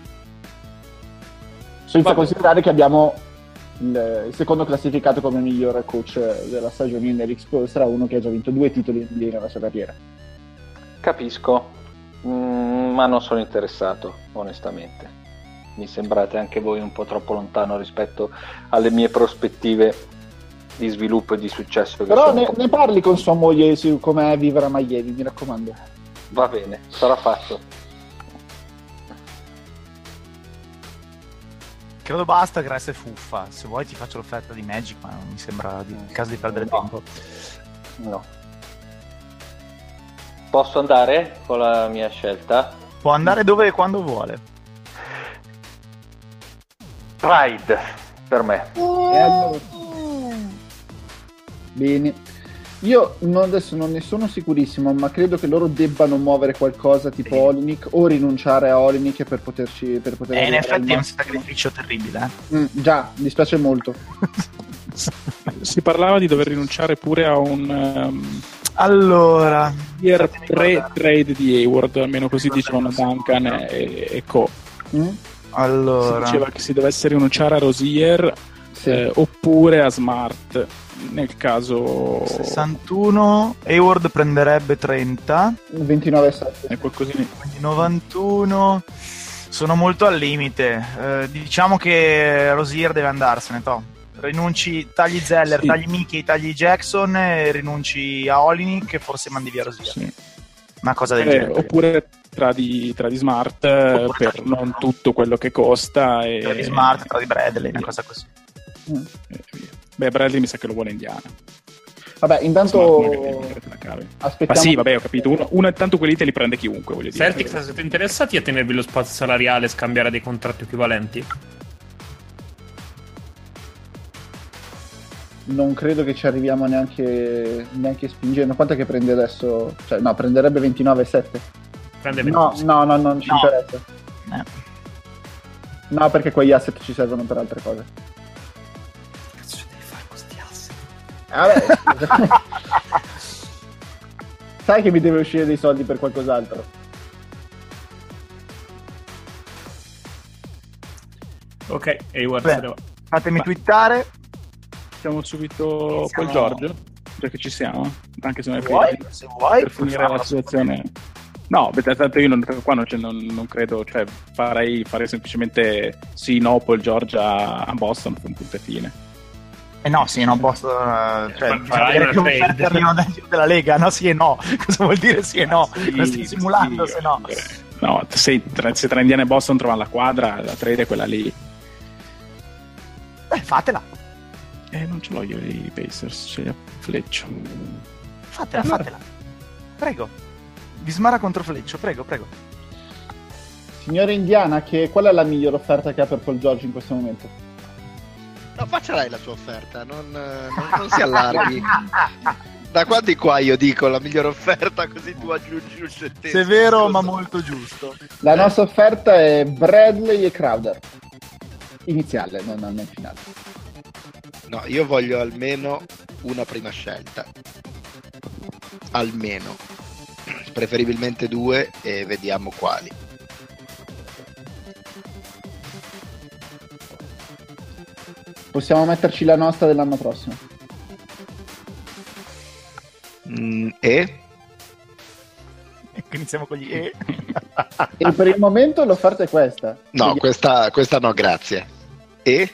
Speaker 6: Senza considerare che abbiamo il secondo classificato come miglior coach della stagione in Eric Spoelstra, uno che ha già vinto 2 titoli NBA nella sua carriera.
Speaker 5: Capisco, ma non sono interessato, onestamente. Mi sembrate anche voi un po' troppo lontano rispetto alle mie prospettive di sviluppo e di successo.
Speaker 6: Però ne parli con sua moglie su com'è vivere a Miami, mi raccomando.
Speaker 5: Va bene, sarà fatto.
Speaker 1: Credo basta che resta fuffa. Se vuoi ti faccio l'offerta di Magic, ma non mi sembra il caso di perdere tempo.
Speaker 5: No. Posso andare con la mia scelta?
Speaker 1: Può andare dove e quando vuole.
Speaker 5: Pride per me.
Speaker 6: Bene. Io adesso non ne sono sicurissimo, ma credo che loro debbano muovere qualcosa tipo Olynyk o rinunciare a Olynyk per poter
Speaker 1: in effetti è un sacrificio terribile.
Speaker 6: Già, mi dispiace molto.
Speaker 4: Si parlava di dover rinunciare pure a un
Speaker 1: allora
Speaker 4: trade di Hayward, almeno così dicevano Duncan e co.
Speaker 1: Allora
Speaker 4: si diceva che si dovesse rinunciare a Rozier, sì, oppure a Smart. Nel caso
Speaker 1: 61, Hayward prenderebbe 30,
Speaker 6: 29,7
Speaker 4: e qualcosina,
Speaker 1: quindi 91. Sono molto al limite. Diciamo che Rozier deve andarsene, rinunci, tagli Zeller, sì, tagli Mickey, tagli Jackson e rinunci a Olynyk e forse mandi via Rozier, sì, una cosa del genere.
Speaker 4: Oppure tra di Smart, oppure per non tutto quello che costa, e
Speaker 1: tra di Smart, tra di Bradley, una cosa così.
Speaker 4: Beh, Bradley mi sa che lo vuole Indiana.
Speaker 6: Vabbè, intanto
Speaker 4: cavi.
Speaker 6: Aspettiamo.
Speaker 4: Ma sì, vabbè, ho capito. Uno tanto quelli te li prende chiunque, voglio dire.
Speaker 2: Celtics, siete interessati a tenervi lo spazio salariale e scambiare dei contratti equivalenti?
Speaker 6: Non credo che ci arriviamo neanche spingendo. Quanto è che prende adesso? Cioè, no, prenderebbe 29,7.
Speaker 2: Prende 20.
Speaker 6: No, non ci interessa. No, perché quegli asset ci servono per altre cose.
Speaker 2: Cazzo ci devi fare con sti asset?
Speaker 6: Vabbè. Sai che mi deve uscire dei soldi per qualcos'altro.
Speaker 2: Ok, Hayward
Speaker 1: Beh,
Speaker 2: se ne va.
Speaker 1: Fatemi twittare.
Speaker 4: Facciamo subito col Giorgio, perché ci siamo, anche se non è
Speaker 1: Se vuoi,
Speaker 4: per finire la situazione. No, tanto io qua non credo, cioè farei semplicemente sì, no, Paul George a Boston, un punto e fine.
Speaker 1: No, sì, non posso. Cioè,
Speaker 2: Farai una
Speaker 1: che
Speaker 2: trade.
Speaker 1: offerte arrivano dal giro della Lega, no, sì e no. Cosa vuol dire sì e no?
Speaker 4: Sì,
Speaker 1: Lo stai simulando,
Speaker 4: sì,
Speaker 1: se no.
Speaker 4: No, se tra Indiana e Boston trovano la quadra, la trade è quella lì.
Speaker 1: Fatela.
Speaker 4: Non ce l'ho io i Pacers, ce li ha Fleccio.
Speaker 1: Fatela. Prego. Vismara contro Fleccio, prego.
Speaker 6: Signore Indiana, qual è la miglior offerta che ha per Paul George in questo momento?
Speaker 3: No, faccia lei la sua offerta, non si allarghi. Da quando qua io dico la migliore offerta, così tu aggiungi un centesimo.
Speaker 1: Severo ma molto giusto.
Speaker 6: La nostra offerta è Bradley e Crowder. Iniziale, non finale.
Speaker 3: No, io voglio almeno una prima scelta. Almeno. Preferibilmente 2 e vediamo quali.
Speaker 6: Possiamo metterci la nostra dell'anno prossimo.
Speaker 3: E?
Speaker 1: Iniziamo con gli E.
Speaker 6: E per il momento l'offerta è questa.
Speaker 3: No, questa no, grazie. E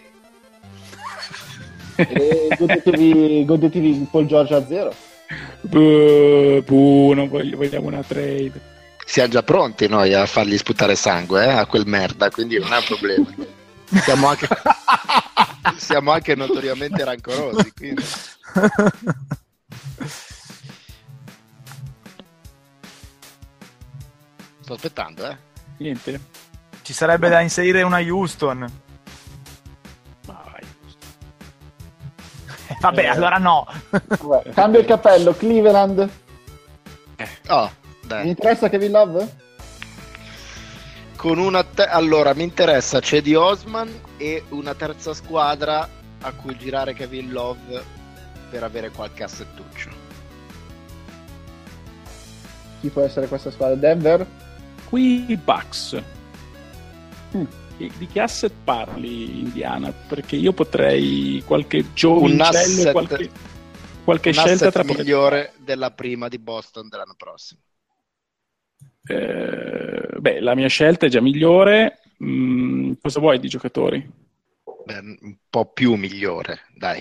Speaker 6: godetevi Paul George a 0.
Speaker 4: Non vogliamo una trade.
Speaker 3: siamo già pronti noi a fargli sputare sangue a quel merda, quindi non è un problema. Siamo anche notoriamente rancorosi, quindi. Sto aspettando,
Speaker 4: Niente.
Speaker 1: Ci sarebbe da inserire una Houston.
Speaker 4: Vai.
Speaker 1: Vabbè, allora no.
Speaker 6: Vabbè, cambio il cappello, Cleveland.
Speaker 3: Oh,
Speaker 6: Mi
Speaker 3: dai.
Speaker 6: interessa Kevin Love?
Speaker 3: Con allora mi interessa Cedi Osman e una terza squadra a cui girare Kevin Love per avere qualche assettuccio.
Speaker 6: Chi può essere questa squadra? Denver?
Speaker 4: Qui i Bucks. Di che asset parli, Indiana? Perché io potrei qualche giovincello, qualche scelta tra
Speaker 3: migliore della prima di Boston dell'anno prossimo.
Speaker 4: Beh, la mia scelta è già migliore. Cosa vuoi di giocatori?
Speaker 3: Beh, un po' più migliore, dai.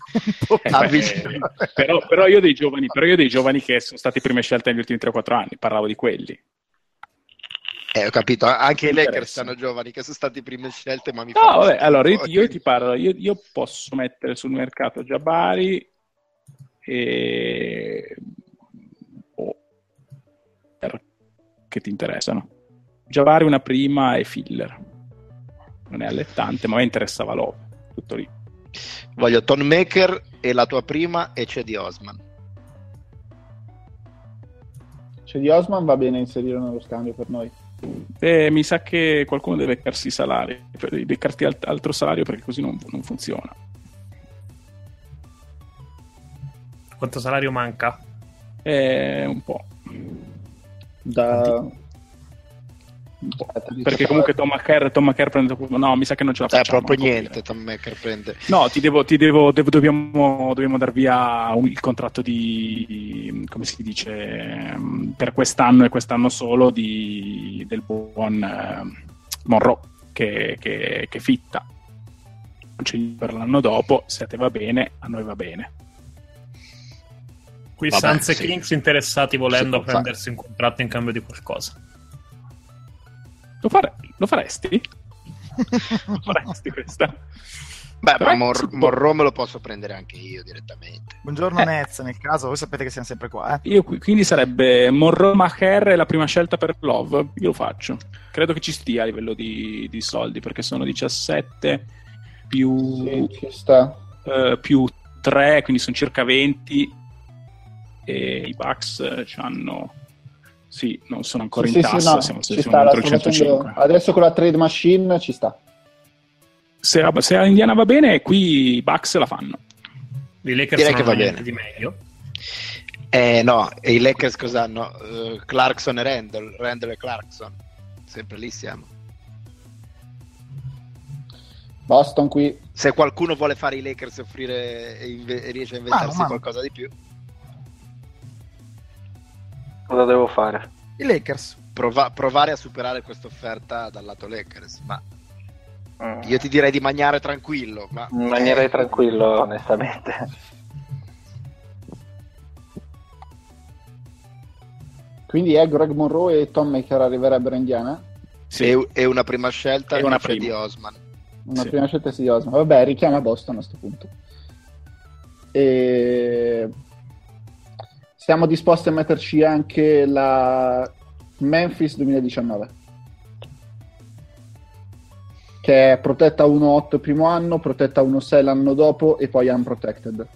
Speaker 4: Però io dei giovani che sono stati prime scelte negli ultimi 3-4 anni, parlavo di quelli.
Speaker 3: Ho capito, anche i
Speaker 4: Mi
Speaker 3: Lakers
Speaker 4: interessa.
Speaker 3: sono giovani che sono stati prime scelte, ma mi
Speaker 4: No,
Speaker 3: fanno
Speaker 4: vabbè,
Speaker 3: schifo.
Speaker 4: allora io ti parlo, io posso mettere sul mercato Jabari e che ti interessano. Jabari una prima e filler. Non è allettante, ma a me interessava Love. Tutto lì.
Speaker 3: Voglio Ton Maker e la tua prima e Cedi Osman.
Speaker 6: C'è di Osman, va bene inserire nello scambio per noi.
Speaker 4: Mi sa che qualcuno deve beccarsi i salari, cioè beccarti altro salario, perché così non funziona.
Speaker 2: Quanto salario manca?
Speaker 4: Un po'.
Speaker 6: Aspetta,
Speaker 4: Perché comunque Tom McCarr prende... No, mi sa che non ce la facciamo.
Speaker 3: Proprio
Speaker 4: non
Speaker 3: niente,
Speaker 4: dire.
Speaker 3: Tom Maker prende.
Speaker 4: No, dobbiamo dar via il contratto di, come si dice, per quest'anno e quest'anno solo del buon Monroe che fitta. Per l'anno dopo, se a te va bene, a noi va bene.
Speaker 2: Qui
Speaker 3: Vabbè,
Speaker 2: Suns e
Speaker 3: sì.
Speaker 2: Kings interessati volendo
Speaker 3: Si può
Speaker 2: prendersi un contratto in cambio di qualcosa.
Speaker 4: Lo faresti? Lo faresti questa?
Speaker 3: Beh, ma Monroe me lo posso prendere anche io direttamente.
Speaker 1: Buongiorno Nez, nel caso, voi sapete che siamo sempre qua.
Speaker 4: Io quindi sarebbe Monroe, Maher e la prima scelta per Love. Io lo faccio. Credo che ci stia a livello di soldi, perché sono 17 più,
Speaker 6: sì, ci sta.
Speaker 4: Più 3, quindi sono circa 20. E i Bucks hanno... Sì, non sono ancora in tassa,
Speaker 6: no,
Speaker 4: siamo
Speaker 6: dentro il 105. Adesso con la trade machine ci sta.
Speaker 4: Se a Indiana va bene, qui i Bucks la fanno.
Speaker 2: I Lakers
Speaker 3: direi che va bene.
Speaker 2: Di meglio.
Speaker 3: No, e i Lakers cosa hanno? Clarkson e Randall e Clarkson. Sempre lì siamo.
Speaker 6: Boston qui.
Speaker 3: Se qualcuno vuole fare i Lakers offrire e riesce a inventarsi qualcosa di più.
Speaker 5: Cosa devo fare?
Speaker 1: I Lakers.
Speaker 3: Provare a superare questa offerta dal lato Lakers, ma io ti direi di mangiare tranquillo.
Speaker 5: Manierei tranquillo, onestamente.
Speaker 6: Quindi è Greg Monroe e Tom Maker arriverebbero a Indiana?
Speaker 3: Sì. E una prima scelta
Speaker 4: e una
Speaker 3: di Osman.
Speaker 6: Una prima scelta di Osman. Vabbè, richiama Boston a questo punto. E... siamo disposti a metterci anche la Memphis 2019, che è protetta 1-8 il primo anno, protetta 1-6 l'anno dopo e poi unprotected.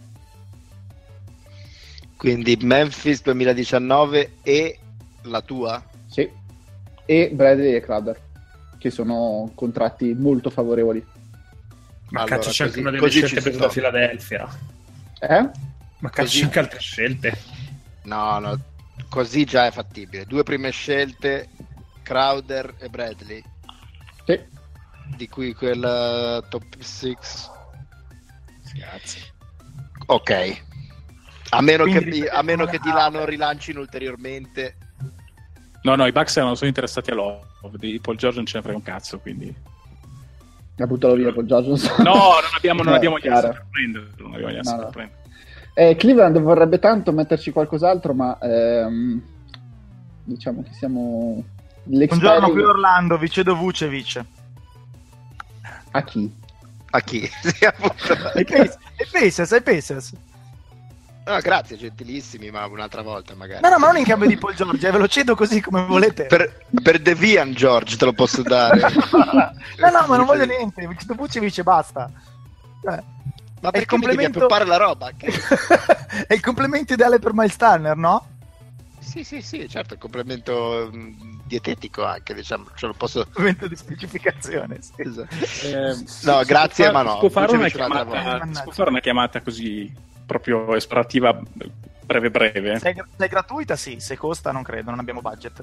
Speaker 3: Quindi Memphis 2019 e la tua?
Speaker 6: Sì, e Bradley e Crowder, che sono contratti molto favorevoli.
Speaker 2: Ma allora, cazzo, c'è anche una delle scelte prese da Philadelphia. Ma cazzo, c'è anche altre scelte.
Speaker 3: No, così già è fattibile. 2 prime scelte, Crowder e Bradley.
Speaker 6: Sì.
Speaker 3: Di cui quel top 6.
Speaker 2: Grazie.
Speaker 3: Ok. A meno che di là non rilancino ulteriormente.
Speaker 4: No, i Bucks erano solo interessati a Love. Di Paul George non ce ne frega un cazzo, quindi...
Speaker 6: Ha buttato via Paul George.
Speaker 4: No, non abbiamo gli asset per prenderlo.
Speaker 6: Cleveland vorrebbe tanto metterci qualcos'altro, ma diciamo che siamo...
Speaker 1: Buongiorno, qui Orlando, vi cedo Vucevic.
Speaker 6: A chi?
Speaker 3: Sì, appunto.
Speaker 1: ai Pacers.
Speaker 3: No, grazie, gentilissimi, ma un'altra volta magari.
Speaker 1: No, ma non in cambio di Paul George, ve lo cedo così come volete.
Speaker 3: Per Devian George te lo posso dare.
Speaker 1: no, ma non voglio niente, vi cedo Vucevic e basta.
Speaker 3: Ma perché mi devi appoppare la roba?
Speaker 1: È il complemento ideale per Miles Turner, no?
Speaker 3: Sì, certo, il complemento dietetico anche, diciamo, ce lo posso...
Speaker 1: Complemento di specificazione, sì.
Speaker 3: Esatto. No, grazie, ma no.
Speaker 4: Può fare una chiamata così, proprio esplorativa, breve?
Speaker 1: Se è gratuita, sì, se costa non credo, non abbiamo budget.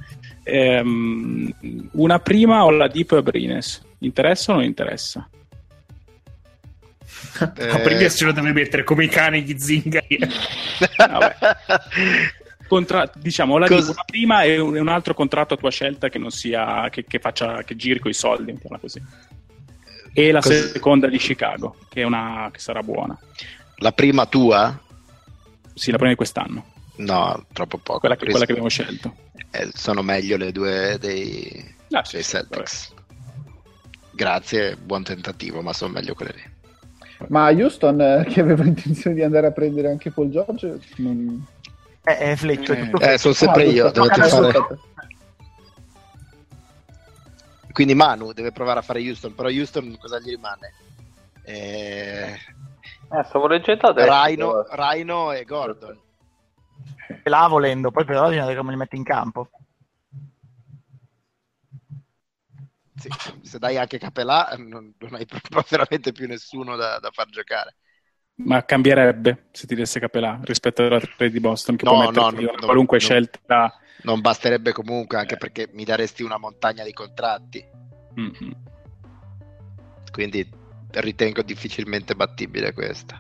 Speaker 4: Una prima o la Deep Brines? Interessa o non interessa?
Speaker 2: Prima ce lo deve mettere come i cani gli zingari.
Speaker 4: Diciamo la una prima e un altro contratto a tua scelta che non sia che giri coi soldi, mettiamola così. E la seconda di Chicago, che sarà buona.
Speaker 3: La prima tua?
Speaker 4: Sì, la prima di quest'anno.
Speaker 3: No, troppo poco.
Speaker 4: Quella che abbiamo scelto.
Speaker 3: Sono meglio le due dei Celtics. Vabbè. Grazie, buon tentativo, ma sono meglio quelle lì.
Speaker 6: Ma Houston, che aveva intenzione di andare a prendere anche Paul George,
Speaker 1: è Fletto.
Speaker 3: Sono sempre io. Quindi Manu deve provare a fare Houston, però Houston cosa gli rimane?
Speaker 5: Stavo leggendo adesso.
Speaker 3: Rhino e Gordon.
Speaker 1: Là volendo, poi però bisogna vedere come li metti in campo.
Speaker 3: Sì, se dai anche Capelà non hai veramente più nessuno da far giocare.
Speaker 4: Ma cambierebbe se ti desse Capelà rispetto alla trade di Boston, che può metterti qualunque scelta.
Speaker 3: Non basterebbe comunque, anche perché mi daresti una montagna di contratti.
Speaker 4: Mm-hmm.
Speaker 3: Quindi ritengo difficilmente battibile questa.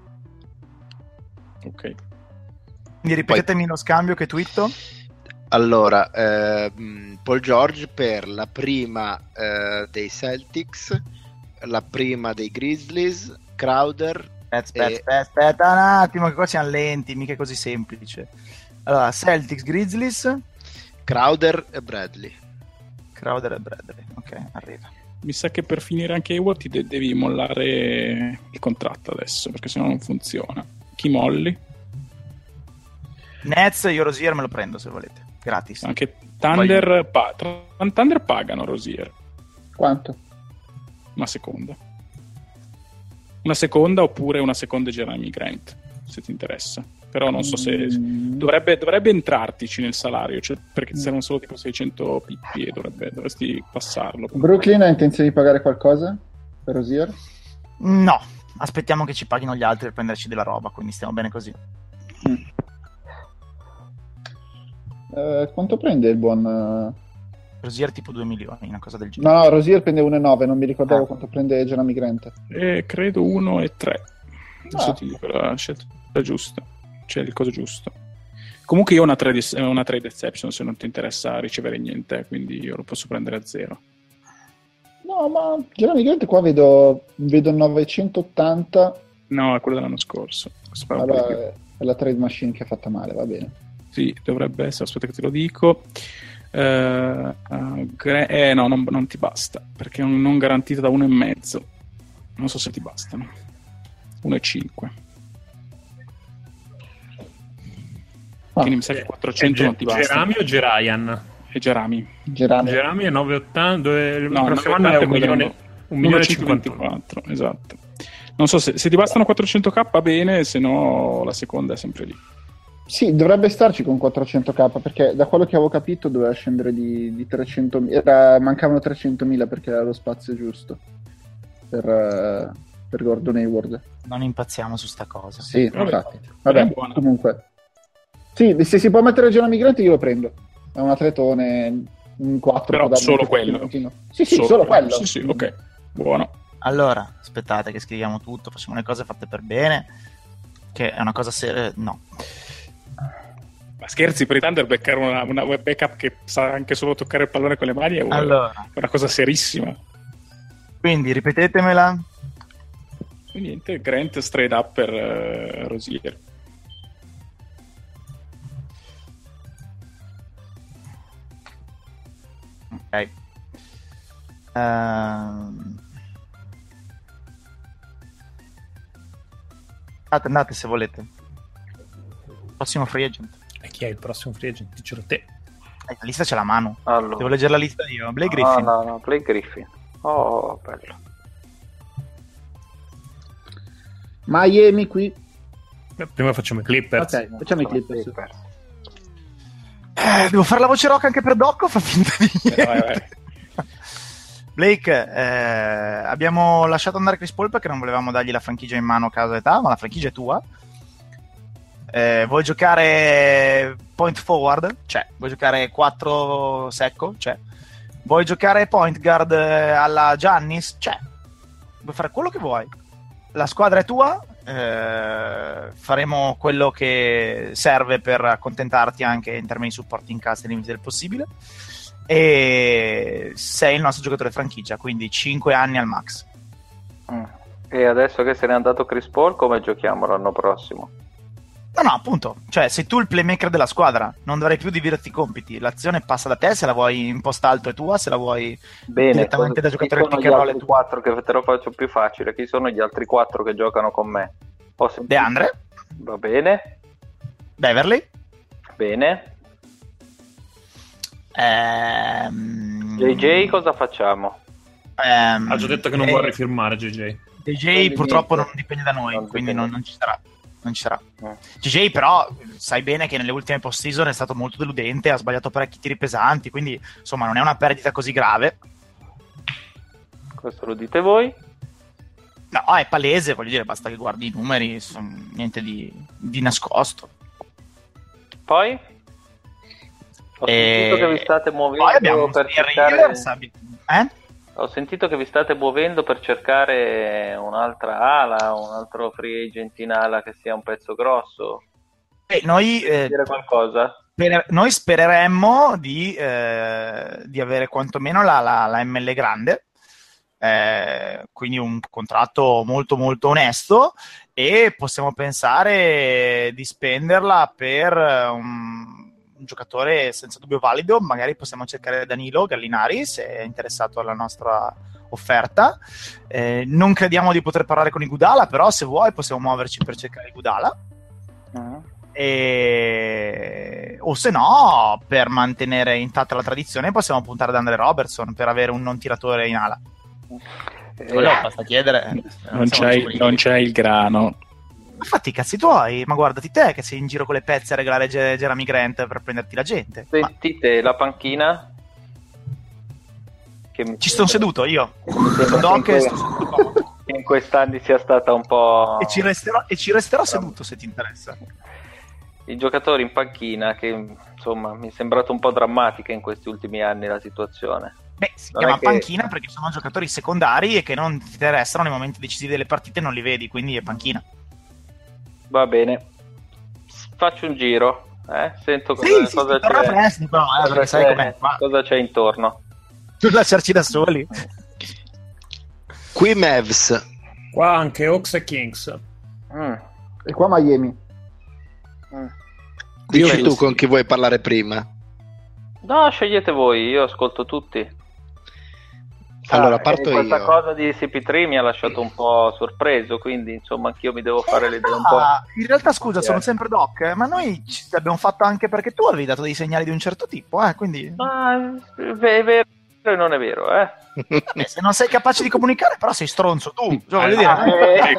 Speaker 4: Ok.
Speaker 1: Quindi ripetetemi lo scambio che twitto.
Speaker 3: Allora, Paul George per la prima dei Celtics, la prima dei Grizzlies, Crowder.
Speaker 1: Aspetta un attimo, che qua siamo lenti, mica è così semplice. Allora, Celtics, Grizzlies,
Speaker 3: Crowder e Bradley.
Speaker 1: Ok, arriva.
Speaker 4: mi sa che per finire anche Hayward devi mollare il contratto adesso, perché sennò non funziona. Chi molli?
Speaker 1: Nets, io Rosier me lo prendo se volete, gratis.
Speaker 4: Anche Thunder, Thunder pagano Rosier.
Speaker 6: Quanto?
Speaker 4: Una seconda oppure una seconda Jeremy Grant, se ti interessa. Però non so se dovrebbe entrartici nel salario, cioè, perché ti servono solo tipo 600 pippi e dovresti passarlo.
Speaker 6: Brooklyn ha intenzione di pagare qualcosa per Rosier?
Speaker 1: No, aspettiamo che ci paghino gli altri per prenderci della roba, quindi stiamo bene così.
Speaker 6: Quanto prende il buon
Speaker 1: Rosier tipo 2 milioni, una cosa del genere.
Speaker 6: No, Rosier prende 1,9, non mi ricordavo quanto prende Jeremy Grant.
Speaker 4: Credo 1,3. Adesso ti dico la scelta giusta, cioè il coso giusto. Comunque io ho una trade exception se non ti interessa ricevere niente, quindi io lo posso prendere a 0.
Speaker 6: No, ma Jeremy Grant qua vedo 980.
Speaker 4: No, è quello dell'anno scorso.
Speaker 6: Allora, è la trade machine che è fatta male, va bene.
Speaker 4: Sì, dovrebbe essere, aspetta che te lo dico. No, non ti basta, perché è non garantito da 1,5. Non so se ti bastano. 1,5. Quindi mi sa che 400 non ti basta.
Speaker 2: Gerami o Gerayan?
Speaker 4: È Gerami
Speaker 2: è 9,80. Il prossimo anno è 1.054.
Speaker 4: Esatto. Non so se ti bastano 400k va bene, se no la seconda è sempre lì.
Speaker 6: Sì, dovrebbe starci con 400k, perché da quello che avevo capito doveva scendere di 300.000, mancavano 300.000 perché era lo spazio giusto per Gordon Hayward.
Speaker 1: Non impazziamo su sta cosa.
Speaker 6: Sì, infatti. Vabbè, comunque. Sì, se si può mettere già una migrante io lo prendo. È un atletone, un 4.
Speaker 4: Però solo quello.
Speaker 6: Sì, solo quello.
Speaker 4: Sì, ok. Buono.
Speaker 1: Allora, aspettate che scriviamo tutto, facciamo le cose fatte per bene, che è una cosa no.
Speaker 4: Ma scherzi, per i Thunder beccare una backup che sa anche solo toccare il pallone con le mani è una cosa serissima.
Speaker 1: Quindi ripetetemela.
Speaker 4: E niente, Grant straight up per Rosier.
Speaker 1: Ok. Andate se volete. Prossimo free agent.
Speaker 2: E chi è il prossimo free agent? Dicelo te.
Speaker 1: La lista c'è la mano.
Speaker 5: Allora.
Speaker 1: Devo leggere la lista io. Blake Griffin.
Speaker 5: No, Blake Griffin. Oh, bello.
Speaker 6: Miami qui.
Speaker 2: Prima facciamo i Clippers.
Speaker 6: Ok, facciamo i Clippers.
Speaker 1: Devo fare la voce rock anche per Doc o fa finta di niente? Blake, abbiamo lasciato andare Chris Paul perché non volevamo dargli la franchigia in mano a casa età, ma la franchigia è tua. Vuoi giocare point forward? Cioè, vuoi giocare 4 secco? Cioè, vuoi giocare point guard alla Giannis? Cioè, puoi fare quello che vuoi. La squadra è tua, faremo quello che serve per accontentarti anche in termini di supporting cast nei limiti del possibile. E sei il nostro giocatore franchigia, quindi 5 anni al max.
Speaker 5: E adesso che se n'è andato Chris Paul, come giochiamo l'anno prossimo?
Speaker 1: No, appunto, cioè sei tu il playmaker della squadra, non dovrai più dividerti i compiti, l'azione passa da te, se la vuoi in post alto è tua, se la vuoi direttamente da giocatore
Speaker 5: pick and roll è tua. 4 che te lo faccio più facile, chi sono gli altri 4 che giocano con me?
Speaker 1: DeAndre,
Speaker 5: va bene.
Speaker 1: Beverly,
Speaker 5: bene. JJ cosa facciamo?
Speaker 2: Ha già detto che non vuole rifirmare JJ
Speaker 1: purtroppo non dipende da noi, quindi non ci sarà. JJ però sai bene che nelle ultime post season è stato molto deludente, ha sbagliato parecchi tiri pesanti, quindi insomma non è una perdita così grave.
Speaker 5: Questo lo dite voi?
Speaker 1: No, è palese, voglio dire, basta che guardi i numeri, niente di nascosto.
Speaker 5: Poi? Ho sentito che vi state muovendo per cercare... Ho sentito che vi state muovendo per cercare un'altra ala, un altro free agent in ala che sia un pezzo grosso.
Speaker 1: Noi
Speaker 5: dire qualcosa?
Speaker 1: Noi spereremmo di avere quantomeno la ML grande, quindi un contratto molto molto onesto, e possiamo pensare di spenderla per un giocatore senza dubbio valido. Magari possiamo cercare Danilo Gallinari se è interessato alla nostra offerta. Non crediamo di poter parlare con Iguodala, però se vuoi possiamo muoverci per cercare Iguodala. O se no, per mantenere intatta la tradizione, possiamo puntare ad Andre Robertson per avere un non tiratore in ala. Basta chiedere.
Speaker 4: Non c'è il grano.
Speaker 1: Ma fatti i cazzi tuoi, ma guardati te che sei in giro con le pezze a regalare Jeremy Grant per prenderti la gente.
Speaker 5: Sentite la panchina?
Speaker 1: Ci sto seduto io.
Speaker 5: In quest'anni sia stata un po'.
Speaker 1: E ci resterò seduto se ti interessa.
Speaker 5: I giocatori in panchina, che insomma mi è sembrato un po' drammatica in questi ultimi anni la situazione.
Speaker 1: Beh, si chiama panchina perché sono giocatori secondari e che non ti interessano nei momenti decisivi delle partite, non li vedi, quindi è panchina.
Speaker 5: Va bene, faccio un giro, sento cosa c'è.
Speaker 1: Presto, però, sai com'è.
Speaker 5: Cosa c'è intorno.
Speaker 1: Non lasciarci da soli.
Speaker 3: Qui Mavs.
Speaker 2: Qua anche Hawks e Kings.
Speaker 6: E qua Miami.
Speaker 3: Dici tu con chi vuoi parlare prima?
Speaker 5: No, scegliete voi, io ascolto tutti.
Speaker 3: Allora parto io.
Speaker 5: Questa cosa di CP3 mi ha lasciato un po' sorpreso, quindi insomma anch'io mi devo fare l'idea un po'.
Speaker 1: In realtà scusa, sono sempre Doc, ma noi ci abbiamo fatto anche perché tu avevi dato dei segnali di un certo tipo, quindi.
Speaker 5: Ma è vero e non è vero,
Speaker 1: Vabbè, se non sei capace di comunicare, però sei stronzo tu. Voglio dire.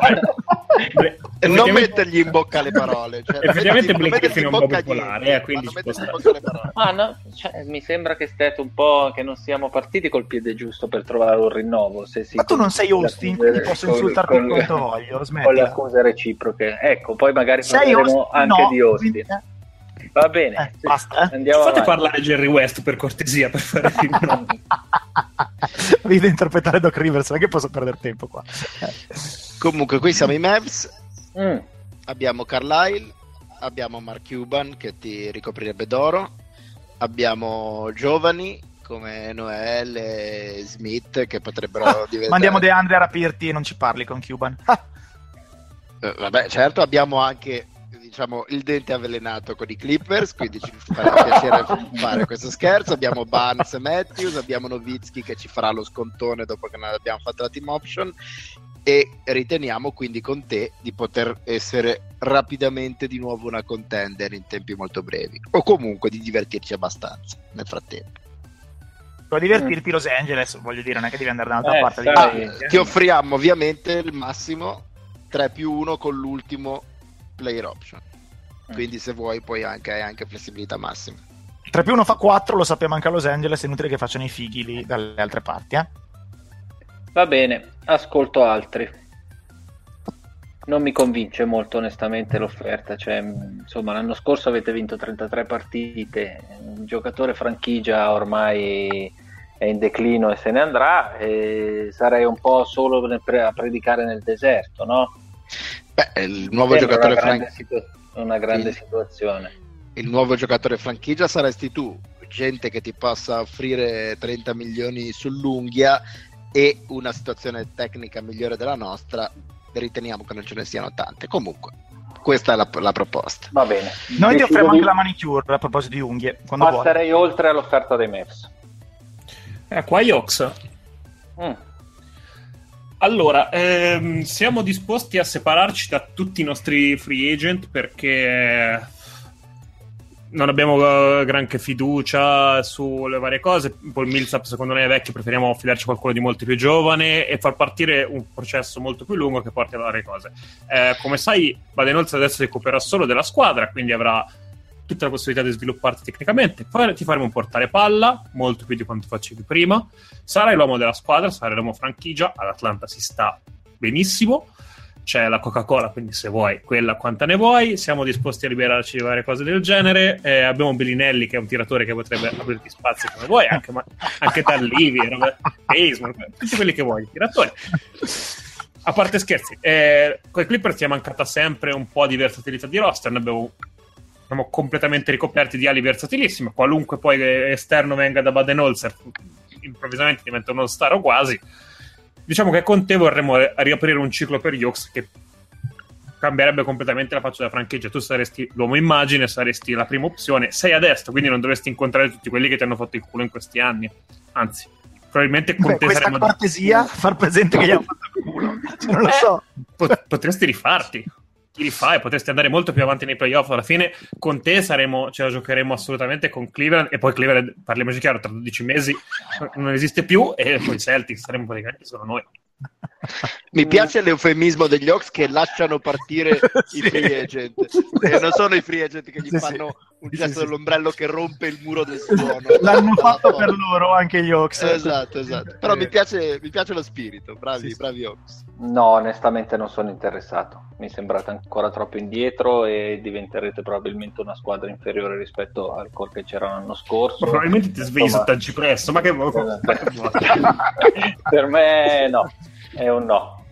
Speaker 3: Non mettergli in bocca le parole. Cioè,
Speaker 2: effettivamente Blake Griffin è un po' popolare, quindi
Speaker 5: no, cioè, mi sembra che state un po' che non siamo partiti col piede giusto per trovare un rinnovo.
Speaker 1: Ma tu non sei Austin, quindi posso insultarti quanto voglio. Smettila.
Speaker 5: Con le accuse reciproche. Ecco, poi magari parleremo anche di Austin. Va bene,
Speaker 1: basta.
Speaker 5: Andiamo
Speaker 2: fate
Speaker 5: avanti.
Speaker 2: parlare Jerry West per cortesia per fare film.
Speaker 1: Devi interpretare Doc Rivers, non è che posso perdere tempo qua.
Speaker 3: Comunque qui siamo i Mavs. Abbiamo Carlisle, abbiamo Mark Cuban che ti ricoprirebbe d'oro, abbiamo giovani come Noel e Smith che potrebbero diventare.
Speaker 1: Mandiamo DeAndre a rapirti e non ci parli con Cuban.
Speaker 3: Vabbè, certo, abbiamo anche il dente avvelenato con i Clippers, quindi ci farà piacere fare questo scherzo. Abbiamo Barnes e Matthews, abbiamo Nowitzki che ci farà lo scontone dopo che non abbiamo fatto la team option, e riteniamo quindi con te di poter essere rapidamente di nuovo una contender in tempi molto brevi, o comunque di divertirci abbastanza nel frattempo.
Speaker 1: Per divertirti Los Angeles, voglio dire, non è che devi andare da un'altra parte.
Speaker 3: Ti offriamo ovviamente il massimo 3+1 con l'ultimo player option, quindi se vuoi poi hai anche flessibilità massima.
Speaker 1: 3+1 fa 4, lo sappiamo anche a Los Angeles, è inutile che facciano i fighi lì dalle altre parti.
Speaker 5: Va bene, ascolto altri. Non mi convince molto onestamente l'offerta, cioè, insomma l'anno scorso avete vinto 33 partite, un giocatore franchigia ormai è in declino e se ne andrà, e sarei un po' solo a predicare nel deserto, no?
Speaker 3: Beh, il nuovo giocatore
Speaker 5: una grande situazione.
Speaker 3: Il nuovo giocatore franchigia saresti tu, gente che ti possa offrire 30 milioni sull'unghia e una situazione tecnica migliore della nostra. Riteniamo che non ce ne siano tante. Comunque, questa è la proposta.
Speaker 5: Va bene.
Speaker 1: Noi ti offriamo anche la manicure a proposito di unghie.
Speaker 5: Passerei oltre all'offerta dei Mavs.
Speaker 2: Qua Hawks. Allora, siamo disposti a separarci da tutti i nostri free agent perché non abbiamo granché fiducia sulle varie cose. Paul Millsap secondo noi è vecchio, preferiamo affidarci a qualcuno di molto più giovane e far partire un processo molto più lungo che porti a varie cose. Come sai, Baden-Holzer adesso si occuperà solo della squadra, quindi avrà tutta la possibilità di svilupparti tecnicamente. Poi ti faremo portare palla molto più di quanto facevi prima. Sarai l'uomo della squadra, sarai l'uomo franchigia. All'Atlanta si sta benissimo, c'è la Coca-Cola, quindi se vuoi quella quanta ne vuoi. Siamo disposti a liberarci di varie cose del genere. Abbiamo Bellinelli che è un tiratore che potrebbe aprirti spazi come vuoi, anche Tallivi, Baseman, tutti quelli che vuoi, tiratori. A parte scherzi, con i Clippers ti è mancata sempre un po' di versatilità di roster. Ne abbiamo completamente ricoperti di ali versatilissime. Qualunque poi esterno venga da Baden-Holzer improvvisamente diventa uno star o quasi. Diciamo che con te vorremmo riaprire un ciclo per gli Hawks che cambierebbe completamente la faccia della franchigia. Tu saresti l'uomo immagine, saresti la prima opzione, sei a destra, quindi non dovresti incontrare tutti quelli che ti hanno fatto il culo in questi anni, anzi probabilmente con te
Speaker 1: questa cortesia, far presente che gli hanno fatto il culo, cioè, non lo so.
Speaker 2: Potresti rifarti. Ti rifai, potresti andare molto più avanti nei playoff. Alla fine con te ce la giocheremo assolutamente con Cleveland, e poi Cleveland, parliamoci chiaro, tra 12 mesi non esiste più, e poi i Celtics saremo praticamente solo noi.
Speaker 3: Mi piace l'eufemismo degli Hawks che lasciano partire i free agent, e non sono i free agent che gli fanno un gesto dell'ombrello che rompe il muro del suono.
Speaker 1: L'hanno fatto per loro anche gli Hawks.
Speaker 3: Esatto. Però mi piace lo spirito. Bravi Hawks.
Speaker 5: No, onestamente non sono interessato. Mi sembrate ancora troppo indietro e diventerete probabilmente una squadra inferiore rispetto al core che c'era l'anno scorso.
Speaker 2: Probabilmente ti svegli soltanto presto, ma che
Speaker 5: per me no, è un no.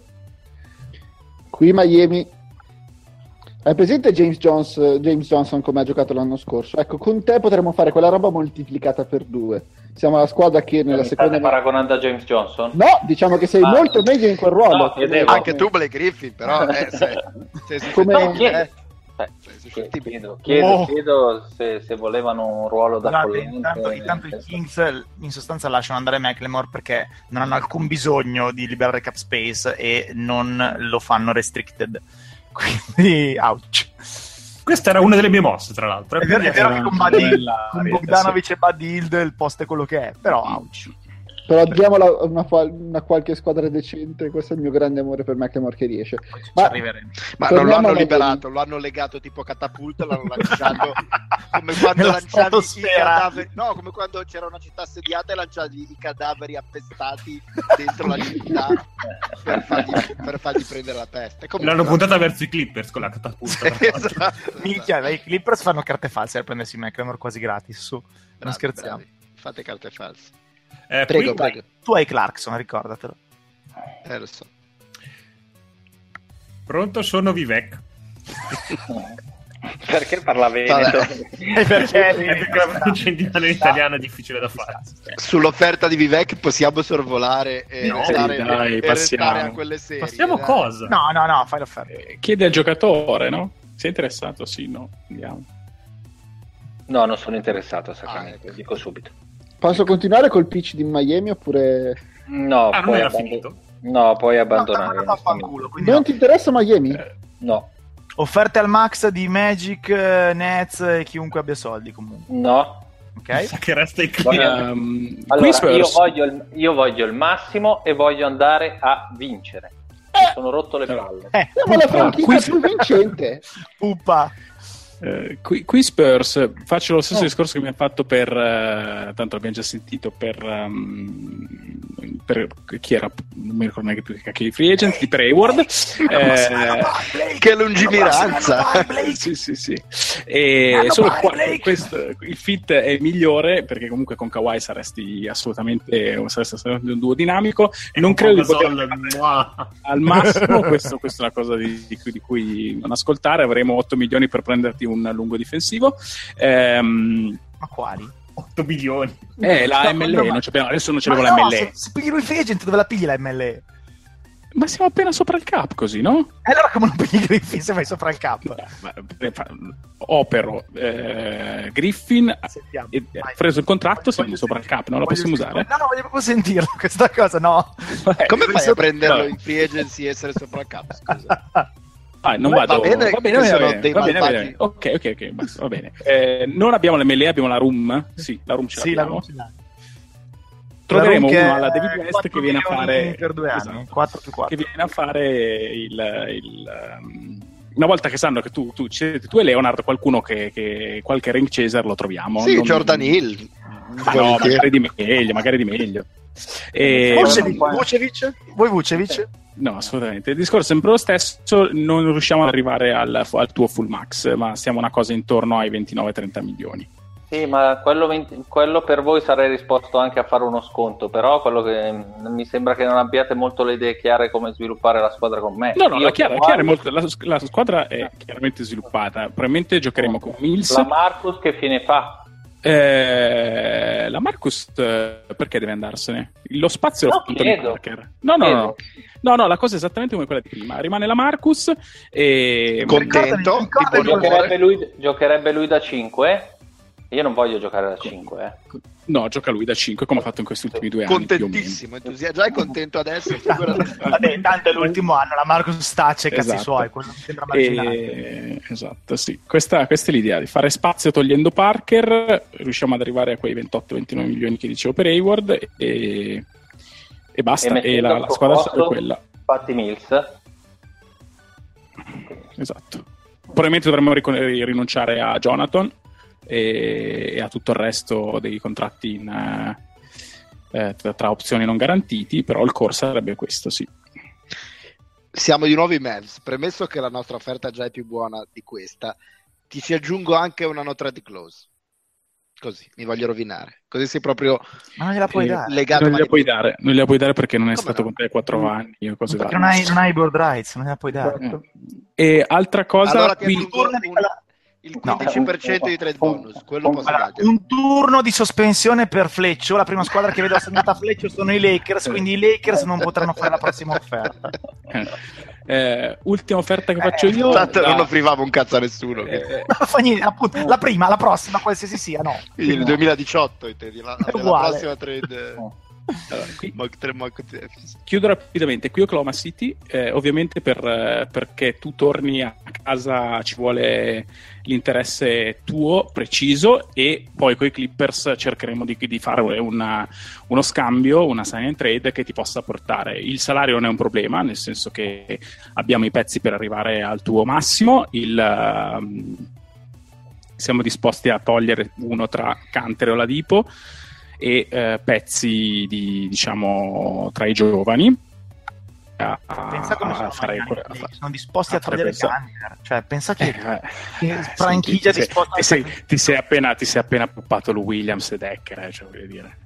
Speaker 6: Qui Miami. Hai presente James Johnson come ha giocato l'anno scorso? Ecco, con te potremmo fare quella roba moltiplicata per 2. Siamo la squadra che nella seconda...
Speaker 5: State paragonando a James Johnson?
Speaker 6: No, diciamo che sei molto meglio in quel ruolo.
Speaker 5: No,
Speaker 3: anche tu, Blake Griffin, però
Speaker 5: chiedo se volevano un ruolo da collante.
Speaker 1: Intanto i Kings in sostanza lasciano andare McLemore perché non hanno alcun bisogno di liberare cap space e non lo fanno restricted. Quindi, ouch.
Speaker 2: Questa era una delle mie mosse, tra l'altro.
Speaker 1: È vero che con Bogdanovic e Buddy Hield il posto è quello che è, però ouch.
Speaker 6: Però diamola una qualche squadra decente. Questo è il mio grande amore per McLemore che riesce.
Speaker 3: Ma non lo hanno liberato, lo hanno legato tipo catapulta, l'hanno lanciato come quando lanciavi i cadaveri. No, come quando c'era una città assediata e lanciavi i cadaveri appestati dentro la città per fargli prendere la peste.
Speaker 2: L'hanno puntata verso i Clippers con la catapulta.
Speaker 3: Esatto.
Speaker 1: Minchia, i Clippers fanno carte false per prendersi McLemore quasi gratis, su. Non scherziamo.
Speaker 3: Fate carte false.
Speaker 1: Prego. Tu hai Clarkson, ricordatelo.
Speaker 3: Lo so.
Speaker 2: Pronto, sono Vivek.
Speaker 5: Perché parla veneto?
Speaker 2: Perché la pronuncia in italiano è difficile da fare.
Speaker 3: Sull'offerta di Vivek possiamo sorvolare e restare a quelle serie.
Speaker 2: Passiamo cosa?
Speaker 1: No, fai l'offerta.
Speaker 4: Chiede al giocatore, no? Sei interessato? Sì, no. Andiamo.
Speaker 5: No, non sono interessato, sacramento, dico subito.
Speaker 6: Posso continuare col pitch di Miami oppure...
Speaker 5: No,
Speaker 2: non era finito?
Speaker 5: No, puoi abbandonare.
Speaker 6: Non ti interessa Miami?
Speaker 5: No.
Speaker 1: Offerte al max di Magic, Nets e chiunque abbia soldi comunque.
Speaker 5: No.
Speaker 1: Ok.
Speaker 2: Che resta in clima.
Speaker 5: Allora, io voglio il massimo e voglio andare a vincere. Mi sono rotto le palle.
Speaker 6: Siamo la franchigia più vincente.
Speaker 1: Puppa.
Speaker 4: Qui Spurs faccio lo stesso discorso che mi ha fatto per tanto l'abbiamo già sentito per chi era, non mi ricordo neanche più che free agent, per Hayward,
Speaker 3: che lungimiranza.
Speaker 4: sì. E solo qua, il fit è migliore perché comunque con Kawhi saresti assolutamente un duo dinamico. Non credo di poter al massimo questo è una cosa di cui non ascoltare. Avremo 8 milioni per prenderti un lungo difensivo.
Speaker 1: Ma quali?
Speaker 2: 8 milioni.
Speaker 4: La MLE, adesso non c'avevo la MLE.
Speaker 1: Se pigli lui free agent, dove la pigli la MLE?
Speaker 4: Ma siamo appena sopra il cap, così, no?
Speaker 1: E allora come non pigli Griffin se vai sopra il cap?
Speaker 4: Opero Griffin e preso il contratto, siamo sopra il cap, non la possiamo usare?
Speaker 1: No, voglio proprio sentirlo questa cosa, no.
Speaker 3: Come fai a prenderlo in free agency e essere sopra il cap, scusa?
Speaker 4: Non vado.
Speaker 3: Va bene.
Speaker 4: Ok, basta, va bene. Non abbiamo l'MLE, abbiamo la room. Sì, la room ce l'abbiamo. Troveremo uno alla David West che viene a fare
Speaker 1: per 2 anni, 4+4.
Speaker 4: che viene a fare una volta che sanno che tu e Leonard, qualcuno che qualche ring chaser lo troviamo.
Speaker 3: Sì, Jordan Hill.
Speaker 4: No, magari di meglio.
Speaker 1: Vucevic? Vuoi Vucevic?
Speaker 4: No, assolutamente. Il discorso è sempre lo stesso, non riusciamo ad arrivare al tuo full max, ma siamo una cosa intorno ai 29-30 milioni.
Speaker 5: Sì, ma quello per voi sarei disposto anche a fare uno sconto, però quello che mi sembra che non abbiate molto le idee chiare come sviluppare la squadra con me.
Speaker 4: No, la squadra è chiaramente sviluppata. Probabilmente giocheremo con Mills.
Speaker 5: La Marcus che fine fa?
Speaker 4: La Marcus perché deve andarsene? Lo spazio lo fa Tony Parker. No, la cosa è esattamente come quella di prima. Rimane la Marcus e
Speaker 3: contento.
Speaker 5: Giocherebbe lui da 5? Io non voglio giocare da 5,
Speaker 4: No, gioca lui da 5 come ha fatto in questi ultimi 2 anni.
Speaker 3: Contentissimo, già è contento adesso.
Speaker 1: Vabbè, intanto è l'ultimo anno, la Marcus Staccia e cazzi suoi, quello mi sembra marginale.
Speaker 4: Esatto, sì. Questa è l'idea, di fare spazio togliendo Parker, riusciamo ad arrivare a quei 28-29 milioni che dicevo per Hayward e basta, e la squadra è quella.
Speaker 5: Patty Mills.
Speaker 4: Esatto. Probabilmente dovremmo rinunciare a Jonathan e a tutto il resto dei contratti tra opzioni non garantiti, però il core sarebbe questo, sì.
Speaker 3: Siamo di nuovo i Mavs, premesso che la nostra offerta già è più buona di questa, ti ci aggiungo anche una no trade clause, così mi voglio rovinare, così sei proprio
Speaker 1: ma non gliela puoi dare.
Speaker 3: Legato,
Speaker 4: non gliela puoi dare perché non è stato con te 4 anni o cose
Speaker 1: perché non hai board rights, non gliela puoi dare.
Speaker 4: E altra cosa,
Speaker 3: allora il 15% di trade bonus, quello posso darti.
Speaker 1: Un turno di sospensione per Fleccio, la prima squadra che vedo assegnata a Fleccio sono i Lakers, quindi i Lakers non potranno fare la prossima offerta.
Speaker 4: Ultima offerta che faccio io,
Speaker 3: tanto non offrivamo un cazzo a nessuno,
Speaker 1: fa niente, appunto, la prossima qualsiasi sia, no,
Speaker 3: quindi il 2018 intendi, la prossima trade.
Speaker 4: Allora, chiudo rapidamente. Qui Oklahoma City, ovviamente perché tu torni a casa ci vuole l'interesse tuo preciso, e poi con i Clippers cercheremo di fare uno scambio, una sign and trade che ti possa portare. Il salario non è un problema, nel senso che abbiamo i pezzi per arrivare al tuo massimo. Siamo disposti a togliere uno tra Kanter o Oladipo e pezzi diciamo tra i giovani.
Speaker 1: Pensa come sono disposti a togliere Kanter, cioè pensa che franchigia disposta
Speaker 4: ti sei appena poppato lo Williams e Decker, cioè voglio dire.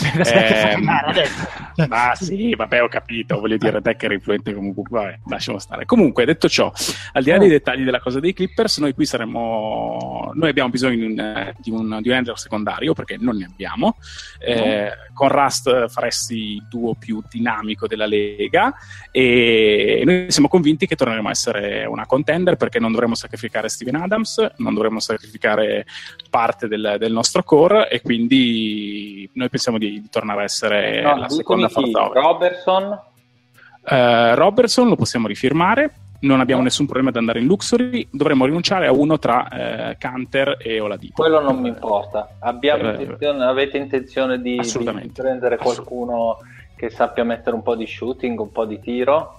Speaker 4: Ma sì, vabbè, ho capito, voglio dire, Decker è influente comunque, vabbè, lasciamo stare. Comunque, detto ciò, al di là dei dettagli della cosa dei Clippers, noi abbiamo bisogno di un handler secondario, perché non ne abbiamo. Con Rust faresti il duo più dinamico della Lega, e noi siamo convinti che torneremo a essere una contender, perché non dovremo sacrificare Steven Adams, non dovremo sacrificare parte del nostro core, e quindi noi pensiamo di tornare a essere la seconda forza ovest. Robertson lo possiamo rifirmare, non abbiamo nessun problema ad andare in Luxury, dovremmo rinunciare a uno tra Kanter e Oladipo.
Speaker 5: Quello non mi importa. Avete intenzione di prendere qualcuno che sappia mettere un po' di shooting, un po' di tiro?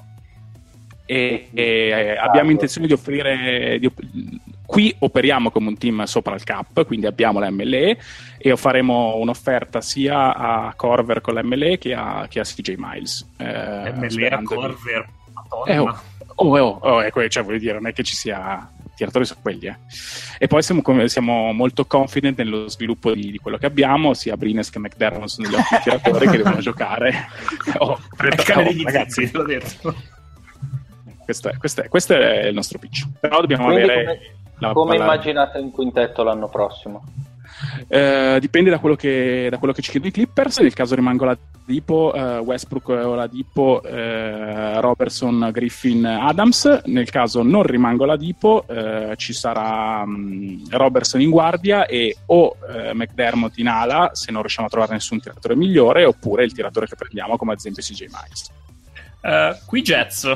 Speaker 4: Abbiamo intenzione di offrire qui operiamo come un team sopra il cap, quindi abbiamo la MLE, e faremo un'offerta sia a Korver con la MLE che a CJ Miles.
Speaker 2: MLE a Korver,
Speaker 4: cioè voglio dire, non è che ci sia tiratori su quelli, E poi siamo molto confident nello sviluppo di quello che abbiamo, sia Brines che McDermott sono gli ottimi tiratori che devono giocare.
Speaker 2: Ragazzi, l'ho detto.
Speaker 4: Questo è il nostro pitch. Però dobbiamo avere
Speaker 5: come immaginate un quintetto l'anno prossimo?
Speaker 4: Dipende da quello che ci chiedono i Clippers. Nel caso rimango Oladipo, Westbrook, Oladipo, Robertson, Griffin, Adams. Nel caso non rimango Oladipo, ci sarà Robertson in guardia e McDermott in ala, se non riusciamo a trovare nessun tiratore migliore, oppure il tiratore che prendiamo, come ad esempio CJ Miles.
Speaker 2: Qui Jets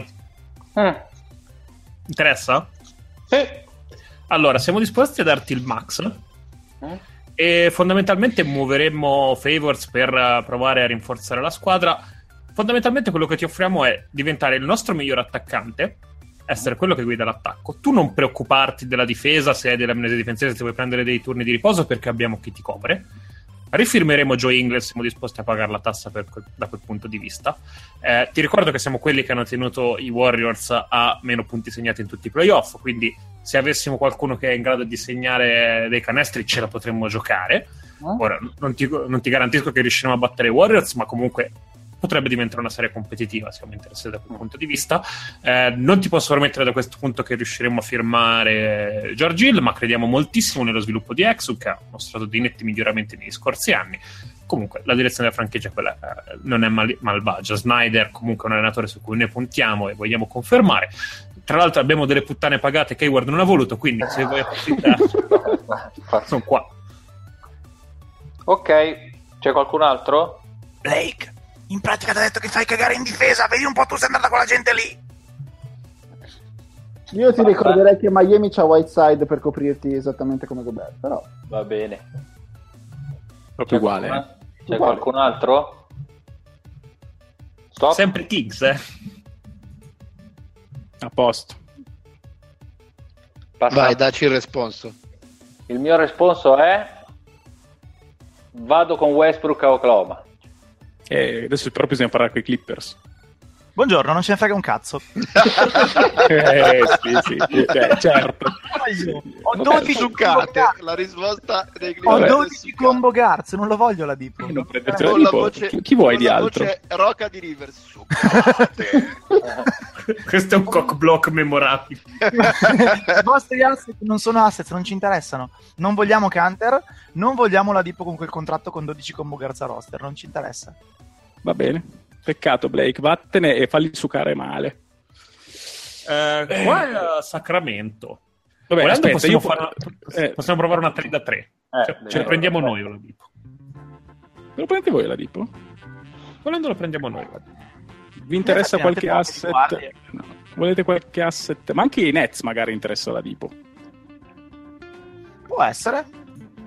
Speaker 2: interessa?
Speaker 5: Sì.
Speaker 2: Allora, siamo disposti a darti il max e fondamentalmente muoveremmo Favors per provare a rinforzare la squadra. Fondamentalmente quello che ti offriamo è diventare il nostro miglior attaccante, essere quello che guida l'attacco. Tu non preoccuparti della difesa, se hai dell'amnesia difensiva, se vuoi prendere dei turni di riposo, perché abbiamo chi ti copre. Rifirmeremo Joe Ingles, siamo disposti a pagare la tassa da quel punto di vista. Ti ricordo che siamo quelli che hanno tenuto i Warriors a meno punti segnati in tutti i playoff, quindi se avessimo qualcuno che è in grado di segnare dei canestri ce la potremmo giocare. Ora non ti garantisco che riusciremo a battere i Warriors, ma comunque potrebbe diventare una serie competitiva, siamo interessati da quel punto di vista. Non ti posso promettere da questo punto che riusciremo a firmare George Hill, ma crediamo moltissimo nello sviluppo di Exum, che ha mostrato dei netti miglioramenti negli scorsi anni. Comunque la direzione della franchigia quella non è malvagia. Snyder comunque è un allenatore su cui noi puntiamo e vogliamo confermare. Tra l'altro abbiamo delle puttane pagate che Hayward non ha voluto, quindi se vuoi approfittare sono qua.
Speaker 5: Ok, c'è qualcun altro?
Speaker 1: Blake, in pratica ti ha detto che fai cagare in difesa, vedi un po' tu sei andata con la gente lì.
Speaker 6: Io ti ricorderei che Miami c'ha Whiteside per coprirti esattamente come Gobert, però...
Speaker 5: Va bene.
Speaker 4: Proprio uguale.
Speaker 5: C'è qualcun altro? Stop.
Speaker 2: Sempre Kings,
Speaker 4: A posto.
Speaker 3: Vai, dacci il responso.
Speaker 5: Il mio responso è: vado con Westbrook a Oklahoma.
Speaker 4: Adesso però bisogna parlare con i Clippers.
Speaker 1: Buongiorno, non ce ne frega un cazzo.
Speaker 4: Sì, certo.
Speaker 1: Ho 12
Speaker 3: Succate, la risposta dei
Speaker 1: Ho
Speaker 3: Clippers
Speaker 1: 12 combo guards, non lo voglio la Dipo.
Speaker 4: Non prenderti la
Speaker 3: con la
Speaker 4: Dipo.
Speaker 3: voce,
Speaker 4: Chi vuoi
Speaker 3: con
Speaker 4: di
Speaker 3: la
Speaker 4: altro?
Speaker 3: voce Roca di Rivers. Succate.
Speaker 2: Questo è un cockblock memorabile.
Speaker 1: I vostri asset non sono asset, non ci interessano. Non vogliamo Canter, non vogliamo la Dipo con quel contratto con 12 combo guards a roster, non ci interessa.
Speaker 4: Va bene. Peccato, Blake, vattene e falli succare male.
Speaker 2: Qua è Sacramento.
Speaker 4: Vabbè,
Speaker 2: Volendo
Speaker 4: aspetta,
Speaker 2: possiamo provare una 3 da 3. Ce la prendiamo noi la Dipo.
Speaker 4: Lo prendete voi la Dipo?
Speaker 2: Volendo la prendiamo noi la Dipo.
Speaker 4: Vi interessa
Speaker 1: Abbiamo
Speaker 4: qualche
Speaker 1: tutti
Speaker 4: asset?
Speaker 1: uguali.
Speaker 4: No. Volete qualche asset? Ma anche i Nets magari interessa la Dipo.
Speaker 1: Può essere.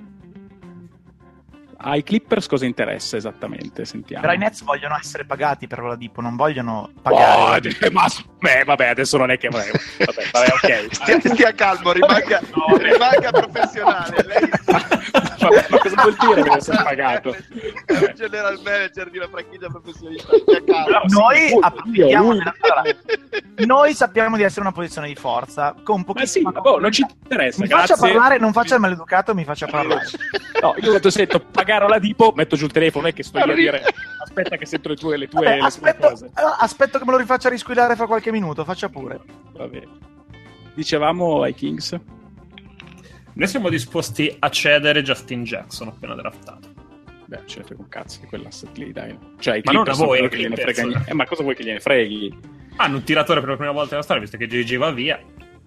Speaker 4: Ai Clippers cosa interessa esattamente? Sentiamo.
Speaker 1: Però i Nets vogliono essere pagati per la Dipo, non vogliono pagare.
Speaker 4: Vabbè, adesso non è che vabbè, ok.
Speaker 3: Stia calmo, rimanga professionale. Lei
Speaker 4: Vabbè, ma cosa vuol dire che essere pagato?
Speaker 3: è un general manager di una franchigia professionista. Stia calmo.
Speaker 1: Noi approfittiamo noi sappiamo di essere una posizione di forza con pochissima
Speaker 4: non ci interessa.
Speaker 1: mi faccia parlare, non faccia il maleducato, mi faccia parlare.
Speaker 4: No, io ho detto sento pagare la Dipo, metto giù il telefono, non è che sto lì a dire aspetta che sento le tue
Speaker 1: Vabbè,
Speaker 4: cose.
Speaker 1: aspetto che me lo rifaccia risquillare fra qualche minuto, faccia pure.
Speaker 4: Vabbè. Dicevamo ai Kings.
Speaker 2: Noi siamo disposti a cedere Justin Jackson appena draftato.
Speaker 4: Beh, c'è un cazzo di quell'asset lì, dai. Cioè, i
Speaker 2: Ma non a
Speaker 4: Clippers
Speaker 2: voi,
Speaker 4: sono
Speaker 2: ai
Speaker 4: che gliene
Speaker 2: Clippers.
Speaker 4: frega. Ma cosa vuoi che gliene freghi?
Speaker 2: Hanno un tiratore per la prima volta nella storia, visto che JJ va via.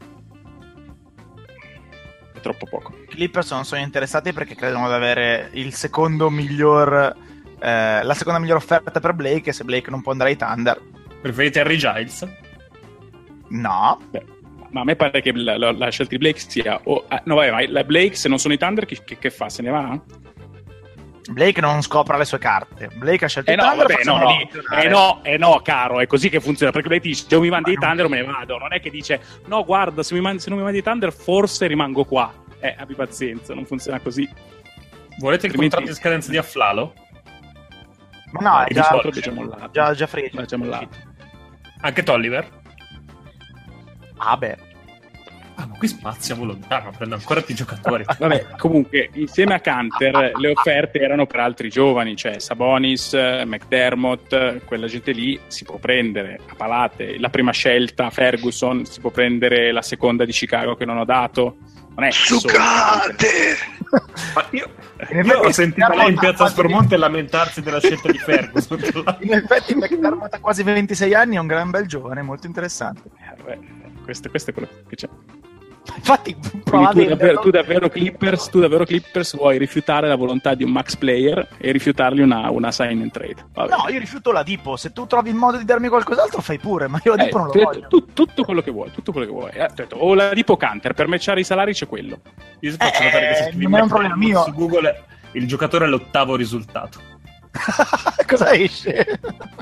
Speaker 4: È troppo poco.
Speaker 1: I Clippers non sono interessati perché credono di avere il secondo miglior la seconda migliore offerta per Blake, e se Blake non può andare ai Thunder,
Speaker 2: Preferite Harry Giles?
Speaker 1: no.
Speaker 4: Beh, ma a me pare che la scelta di Blake sia no vabbè, ma la Blake se non sono i Thunder che fa? Se ne va?
Speaker 1: Blake non scopra le sue carte. Blake ha scelto i
Speaker 4: No,
Speaker 1: Thunder,
Speaker 4: vabbè,
Speaker 1: facciamo
Speaker 4: no, caro, è così che funziona, perché lei dice se mi mandi i Thunder me ne vado, non è che dice no, guarda, se non mi mandi i Thunder forse rimango qua. Abbi pazienza, non funziona così.
Speaker 2: Volete il contratto in scadenza di Afflalo?
Speaker 1: Ma no, è
Speaker 4: Il
Speaker 1: già,
Speaker 4: contratto è già mollato.
Speaker 1: già free agent.
Speaker 4: È già mollato.
Speaker 2: Anche Tolliver?
Speaker 1: Ah beh,
Speaker 2: Ah, ma qui spaziamo lontano, prendo ancora più giocatori.
Speaker 4: Vabbè, comunque, insieme a Canter le offerte erano per altri giovani, cioè Sabonis, McDermott, quella gente lì si può prendere a palate. La prima scelta, Ferguson, si può prendere la seconda di Chicago che non ho dato. Non è
Speaker 3: Succate!
Speaker 2: Ma io ho sentito lei in piazza Spermonte lamentarsi della scelta di Ferguson.
Speaker 1: in effetti McDermott ha quasi 26 anni, è un gran bel giovane, molto interessante.
Speaker 4: Questo è quello che c'è.
Speaker 1: Infatti prova
Speaker 4: Quindi tu davvero Clippers vuoi rifiutare la volontà di un max player e rifiutargli una sign and trade. Vabbè.
Speaker 1: No, io rifiuto la Dipo. Se tu trovi il modo di darmi qualcos'altro fai pure, ma io la Dipo non lo voglio.
Speaker 4: Tutto quello che vuoi. O la Dipo Canter, per matchare i salari c'è quello.
Speaker 2: Io faccio notare che se scrivi
Speaker 1: non è un problema mio.
Speaker 2: su Google il giocatore è l'8º risultato.
Speaker 1: Cosa esce?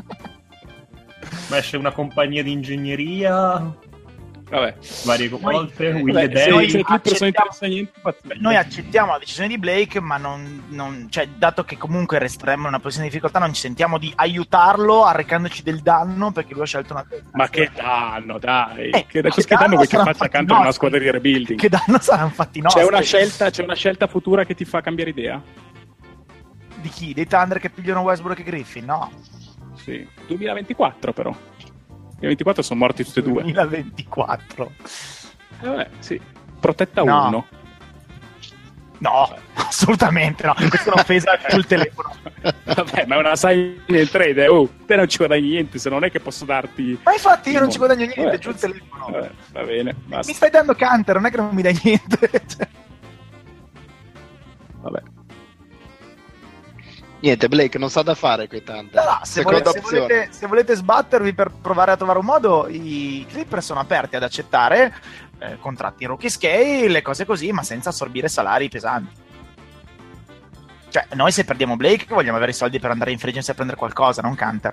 Speaker 2: Ma esce una compagnia di ingegneria,
Speaker 4: Vabbè.
Speaker 2: varie volte, Will
Speaker 4: Vabbè,
Speaker 2: Day.
Speaker 4: se i Clippers non interessa niente,
Speaker 1: Noi accettiamo la decisione di Blake, ma non cioè, dato che comunque resteremo in una posizione di difficoltà, non ci sentiamo di aiutarlo arrecandoci del danno perché lui ha scelto una.
Speaker 4: Ma che danno, dai! Che
Speaker 1: che
Speaker 4: danno vuoi che
Speaker 1: saranno
Speaker 4: faccia
Speaker 1: fatti
Speaker 4: accanto a una
Speaker 1: nostri.
Speaker 4: squadra di rebuilding?
Speaker 1: Che danno saranno fatti nostri.
Speaker 4: C'è una scelta futura che ti fa cambiare idea?
Speaker 1: Di chi? Dei Thunder che pigliano Westbrook e Griffin? No.
Speaker 4: Sì. 2024 però. 2024 sono morti tutti e due.
Speaker 1: 2024.
Speaker 4: Vabbè, sì. Protetta
Speaker 1: No.
Speaker 4: 1.
Speaker 1: No, assolutamente no. Questa è un'offesa sul telefono.
Speaker 4: Vabbè, ma è una sign and trade, te non ci guadagni niente, se non è che posso darti.
Speaker 1: Ma infatti io non ci guadagno niente,
Speaker 4: Vabbè,
Speaker 1: giù il telefono.
Speaker 4: Vabbè, va bene, basta.
Speaker 1: Mi stai dando Canter, non è che non mi dai niente. Cioè,
Speaker 4: Vabbè.
Speaker 3: Niente, Blake non sa da fare quei tanti.
Speaker 1: No, se volete sbattervi per provare a trovare un modo, i Clippers sono aperti ad accettare contratti in rookie scale, cose così, ma senza assorbire salari pesanti. Cioè, noi se perdiamo Blake vogliamo avere i soldi per andare in free agency a prendere qualcosa, non Kanter.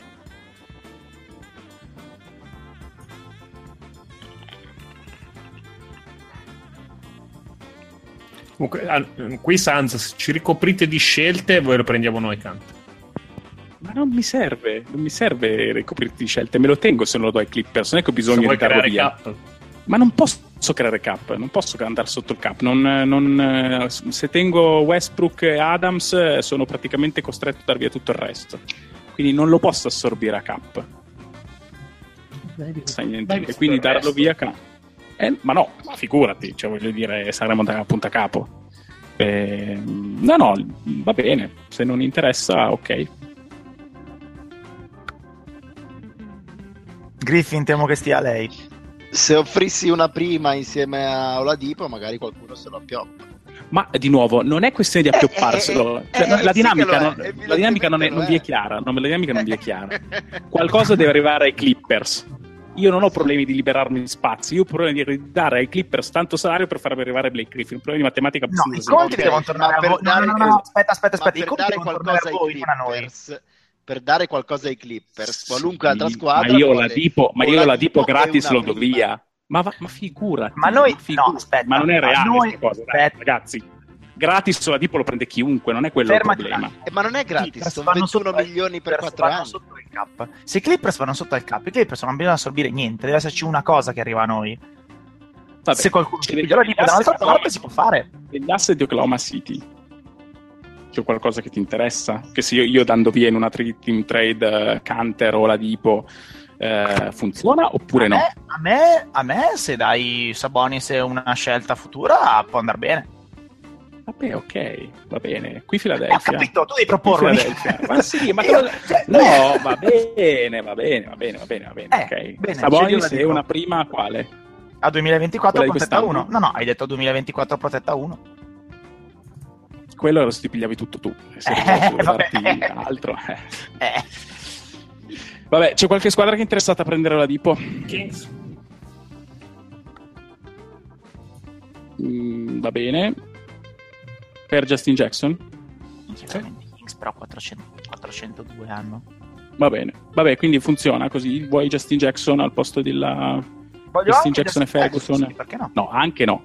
Speaker 2: Comunque, qui Sans, se ci ricoprite di scelte, voi lo prendiamo noi, Kanter.
Speaker 4: Ma non mi serve ricoprirti di scelte, me lo tengo se non lo do ai Clippers, non è che ho bisogno di darlo via. Cap. Ma non posso creare cap, non posso andare sotto il cap. Se tengo Westbrook e Adams sono praticamente costretto a dar via tutto il resto, quindi non lo posso assorbire a cap. E quindi darlo via cap. Ma no, figurati, cioè voglio dire, saremo da punta a capo. No, va bene, se non interessa, ok.
Speaker 1: Griffin, temo che stia a lei.
Speaker 3: Se offrissi una prima insieme a Oladipo, magari qualcuno se lo appioppa.
Speaker 4: Ma di nuovo, non è questione di appiopparselo. La dinamica non vi è chiara. La dinamica non vi è chiara. Qualcosa deve arrivare ai Clippers. Io non ho problemi di liberarmi di spazi, io ho problemi di dare ai Clippers tanto salario per far arrivare Blake Griffin. Un problema di matematica.
Speaker 1: No, i conti devono tornare a voi. No, aspetta. I conti devono tornare a voi, non a noi.
Speaker 3: Per dare qualcosa ai Clippers, qualunque altra squadra.
Speaker 4: Ma io la Dipo gratis lo do via. Ma figurati.
Speaker 1: Ma noi
Speaker 4: figurati.
Speaker 1: No, aspetta.
Speaker 4: Ma non è reale questa cosa, ragazzi. Gratis la Dipo lo prende chiunque, non è quello il problema.
Speaker 3: Ma non è gratis, sono 21 milioni per 4 anni.
Speaker 1: Sotto il cap. Se i Clippers vanno sotto il cap, i Clippers non bisogna assorbire niente, deve esserci una cosa che arriva a noi. Vabbè, se qualcuno ci piglia la Dipo dall'altra parte si può fare.
Speaker 4: Degli asset di Oklahoma City. C'è qualcosa che ti interessa? Che se io dando via in una team trade Kanter o la Dipo funziona oppure no?
Speaker 1: A me se dai Sabonis una scelta futura può andare bene.
Speaker 4: Vabbè, ok, va bene. Qui Philadelphia.
Speaker 1: Ho capito, tu devi proporlo.
Speaker 4: Ma sì, ma no, va bene. Ok.
Speaker 1: Bene,
Speaker 4: Sabonis è una prima quale?
Speaker 1: A 2024 protetta 1. No, hai detto a 2024 protetta 1.
Speaker 4: Quello ti pigliavi tutto tu. Se darti altro. Vabbè, c'è qualche squadra che è interessata a prendere la Dipo?
Speaker 2: Kings.
Speaker 4: Va bene. Per Justin Jackson?
Speaker 1: Kings però 402 hanno.
Speaker 4: Va bene. Vabbè, quindi funziona così. Vuoi Justin Jackson al posto della Justin Jackson e Ferguson?
Speaker 1: Sì, perché no?
Speaker 4: No, anche no.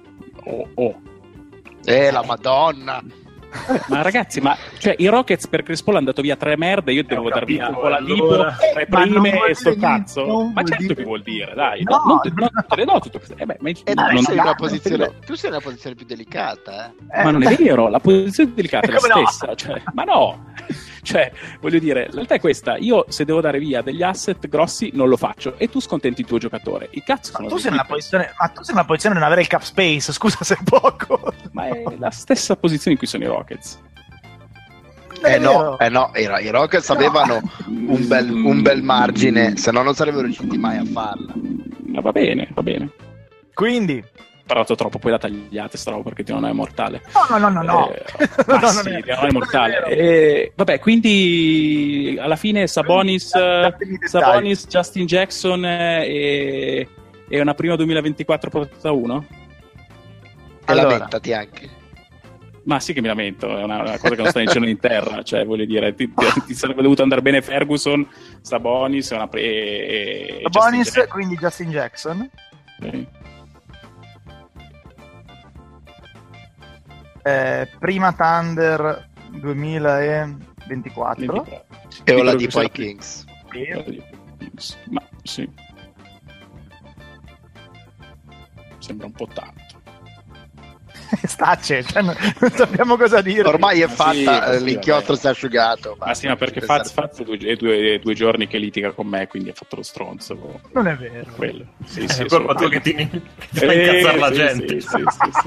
Speaker 3: La Madonna.
Speaker 4: Ma ragazzi, cioè i Rockets per Chris Paul hanno dato via 3 merde, io devo dar via la Dipo, 3 prime e sto cazzo. Ma certo che vuol dire, dai. Non tutto questo. Tu sei
Speaker 3: in una posizione più delicata,
Speaker 4: Ma non è vero, la posizione delicata è la stessa, no? Cioè, ma no. Cioè, voglio dire, la realtà è questa: io se devo dare via degli asset grossi non lo faccio e tu scontenti il tuo giocatore. Il cazzo sono
Speaker 1: tu sei nella posizione di non avere il cap space, scusa se è poco.
Speaker 4: Ma è la stessa posizione in cui sono i Rockets.
Speaker 3: No, i Rockets avevano un bel margine, se no non sarebbero riusciti mai a farla.
Speaker 4: Ma va bene.
Speaker 1: Quindi
Speaker 4: parlato troppo, poi la tagliate sta roba perché non è mortale.
Speaker 1: No.
Speaker 4: Non è mortale. Vabbè, quindi alla fine Sabonis, Justin Jackson e una prima 2024 protetta 1?
Speaker 3: Lamentati anche.
Speaker 4: Ma sì che mi lamento, è una cosa che non sta in cielo in terra, cioè voglio dire, ti sarebbe dovuto andare bene Ferguson, Sabonis
Speaker 1: Sabonis, quindi Justin Jackson.
Speaker 4: Sì.
Speaker 1: Prima Thunder 2024
Speaker 3: e ora di poi Kings.
Speaker 4: Ma sì, sembra un po' tanto.
Speaker 1: Stacce, cioè non sappiamo cosa dire.
Speaker 3: Ormai è fatta, l'inchiostro si è asciugato.
Speaker 4: Ma sì, ma perché Faz è due giorni che litiga con me, quindi ha fatto lo stronzo.
Speaker 1: Non è vero.
Speaker 4: Quello. Sì,
Speaker 2: è colpa tua che ti fa incazzare la gente.
Speaker 4: Sì.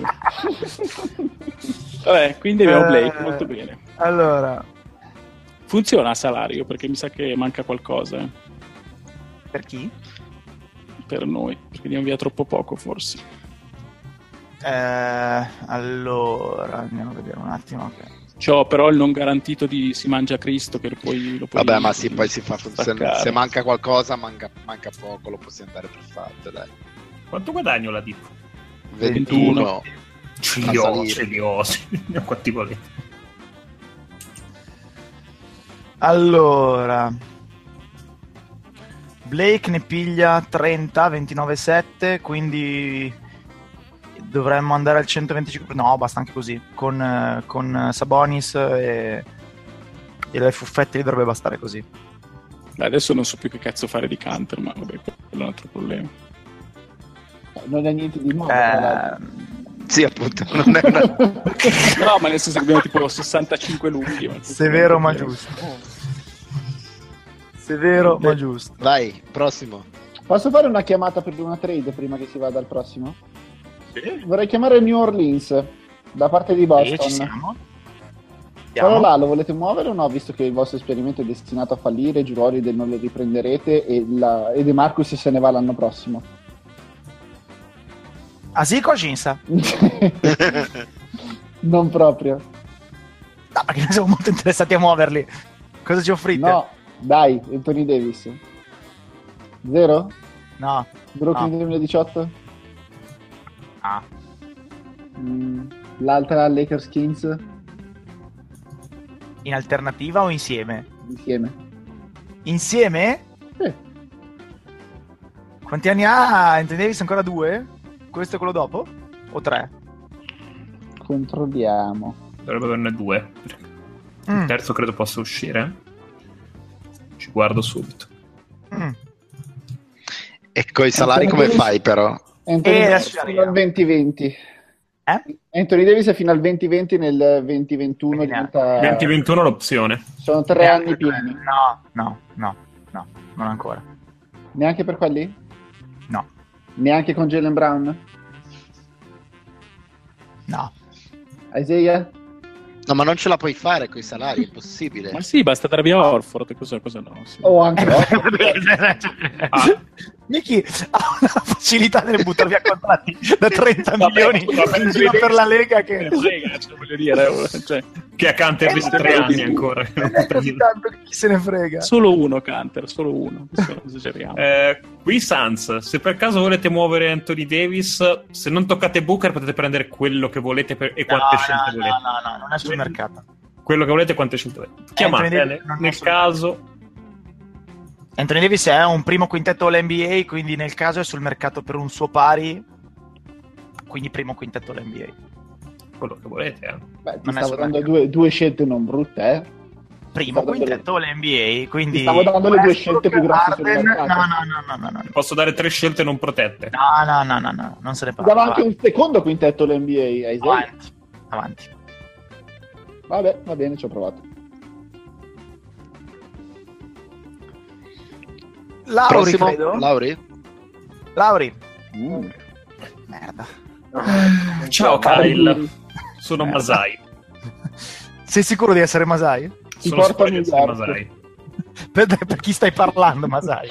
Speaker 4: Vabbè, quindi abbiamo Blake, molto bene.
Speaker 1: Allora,
Speaker 4: funziona a salario, perché mi sa che manca qualcosa.
Speaker 1: Per chi?
Speaker 4: Per noi, perché diamo via troppo poco, forse.
Speaker 1: Allora, andiamo a vedere un attimo. Okay.
Speaker 4: C'ho però il non garantito di si mangia Cristo, che lo puoi
Speaker 3: vabbè, ma sì, poi si fa se manca qualcosa, manca poco, lo possiamo dare per fatto, dai.
Speaker 2: Quanto guadagno la DIP?
Speaker 3: 21.
Speaker 2: Ce li ho, ne ho quanti volete.
Speaker 1: Allora, Blake ne piglia 30, 29,7, quindi dovremmo andare al 125. No, basta anche così. Con Sabonis e le fuffette dovrebbe bastare così.
Speaker 4: Adesso non so più che cazzo fare di Canter, ma vabbè, quello è un altro problema.
Speaker 6: Non è niente di nuovo.
Speaker 3: Sì, appunto. Non è una...
Speaker 4: No, ma nel senso che abbiamo tipo 65 lunghi.
Speaker 1: Severo ma giusto. Severo ma giusto.
Speaker 3: Vai, prossimo.
Speaker 6: Posso fare una chiamata per una trade prima che si vada al prossimo? Sì. Vorrei chiamare New Orleans da parte di Boston.
Speaker 1: Ci siamo.
Speaker 6: Quello là lo volete muovere o no? Visto che il vostro esperimento è destinato a fallire, Giurolide non lo riprenderete e De Marcus se ne va l'anno prossimo.
Speaker 1: Asico o Cinsa?
Speaker 6: Non proprio.
Speaker 1: No, perché noi siamo molto interessati a muoverli. Cosa ci offrite?
Speaker 6: No, dai, Anthony Davis. 0?
Speaker 1: No.
Speaker 6: Brooklyn 2018?
Speaker 1: Ah.
Speaker 6: L'altra Lakers Kings?
Speaker 1: In alternativa o insieme?
Speaker 6: Insieme.
Speaker 1: Insieme?
Speaker 6: Sì.
Speaker 1: Quanti anni ha Anthony Davis? Ancora 2? Questo e quello dopo? O 3?
Speaker 6: Controlliamo.
Speaker 2: Dovrebbe averne 2. Il terzo credo possa uscire. Ci guardo subito.
Speaker 3: E coi salari come fai però?
Speaker 6: Anthony Davis fino al 2020. Anthony Davis è fino al 2020, nel 2021 diventa...
Speaker 2: 2021 l'opzione.
Speaker 6: Sono 3 anni pieni.
Speaker 1: No, non ancora.
Speaker 6: Neanche per quelli?
Speaker 1: No.
Speaker 6: Neanche con Jaylen Brown?
Speaker 1: No.
Speaker 6: Isaiah?
Speaker 3: No, ma non ce la puoi fare coi salari, è impossibile.
Speaker 4: Ma sì, basta dare via Orford, cosa no? Sì.
Speaker 6: O anche
Speaker 1: Mickey ha una facilità nel buttare via contratti da 30 milioni in giro per la Lega che
Speaker 4: voglio dire, cioè,
Speaker 2: che a Canter di 3 anni ancora.
Speaker 1: Così tanto che chi se ne frega.
Speaker 4: Solo uno Canter, solo uno. Esageriamo.
Speaker 2: Qui Suns, se per caso volete muovere Anthony Davis, se non toccate Booker potete prendere quello che volete e quante scelte volete.
Speaker 1: No, non è sul mercato.
Speaker 2: Quello che volete e quante scelte volete. Chiamate nel caso.
Speaker 1: Anthony Davis è un primo quintetto all-NBA, quindi nel caso è sul mercato per un suo pari, quindi primo quintetto all-NBA.
Speaker 2: Quello che volete.
Speaker 6: Beh, ti stavo dando due scelte non brutte,
Speaker 1: Primo quintetto all-NBA, quindi...
Speaker 6: Ti stavo dando le 2 scelte più grosse sul mercato.
Speaker 1: No.
Speaker 2: Posso dare 3 scelte non protette.
Speaker 1: No, non se ne parla.
Speaker 6: Dava anche un secondo quintetto all'NBA, Isaiah.
Speaker 1: Avanti.
Speaker 6: Vabbè, va bene, ci ho provato.
Speaker 1: Lauri,
Speaker 3: Prossimo,
Speaker 1: credo. Lauri. Merda.
Speaker 2: Ciao Kyle, sono Masai.
Speaker 1: Sei sicuro di essere Masai?
Speaker 2: Sono sicuro di essere Masai.
Speaker 1: Per chi stai parlando, Masai?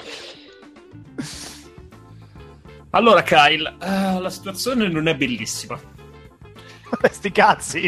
Speaker 2: Allora Kyle, la situazione non è bellissima.
Speaker 1: Sti cazzi.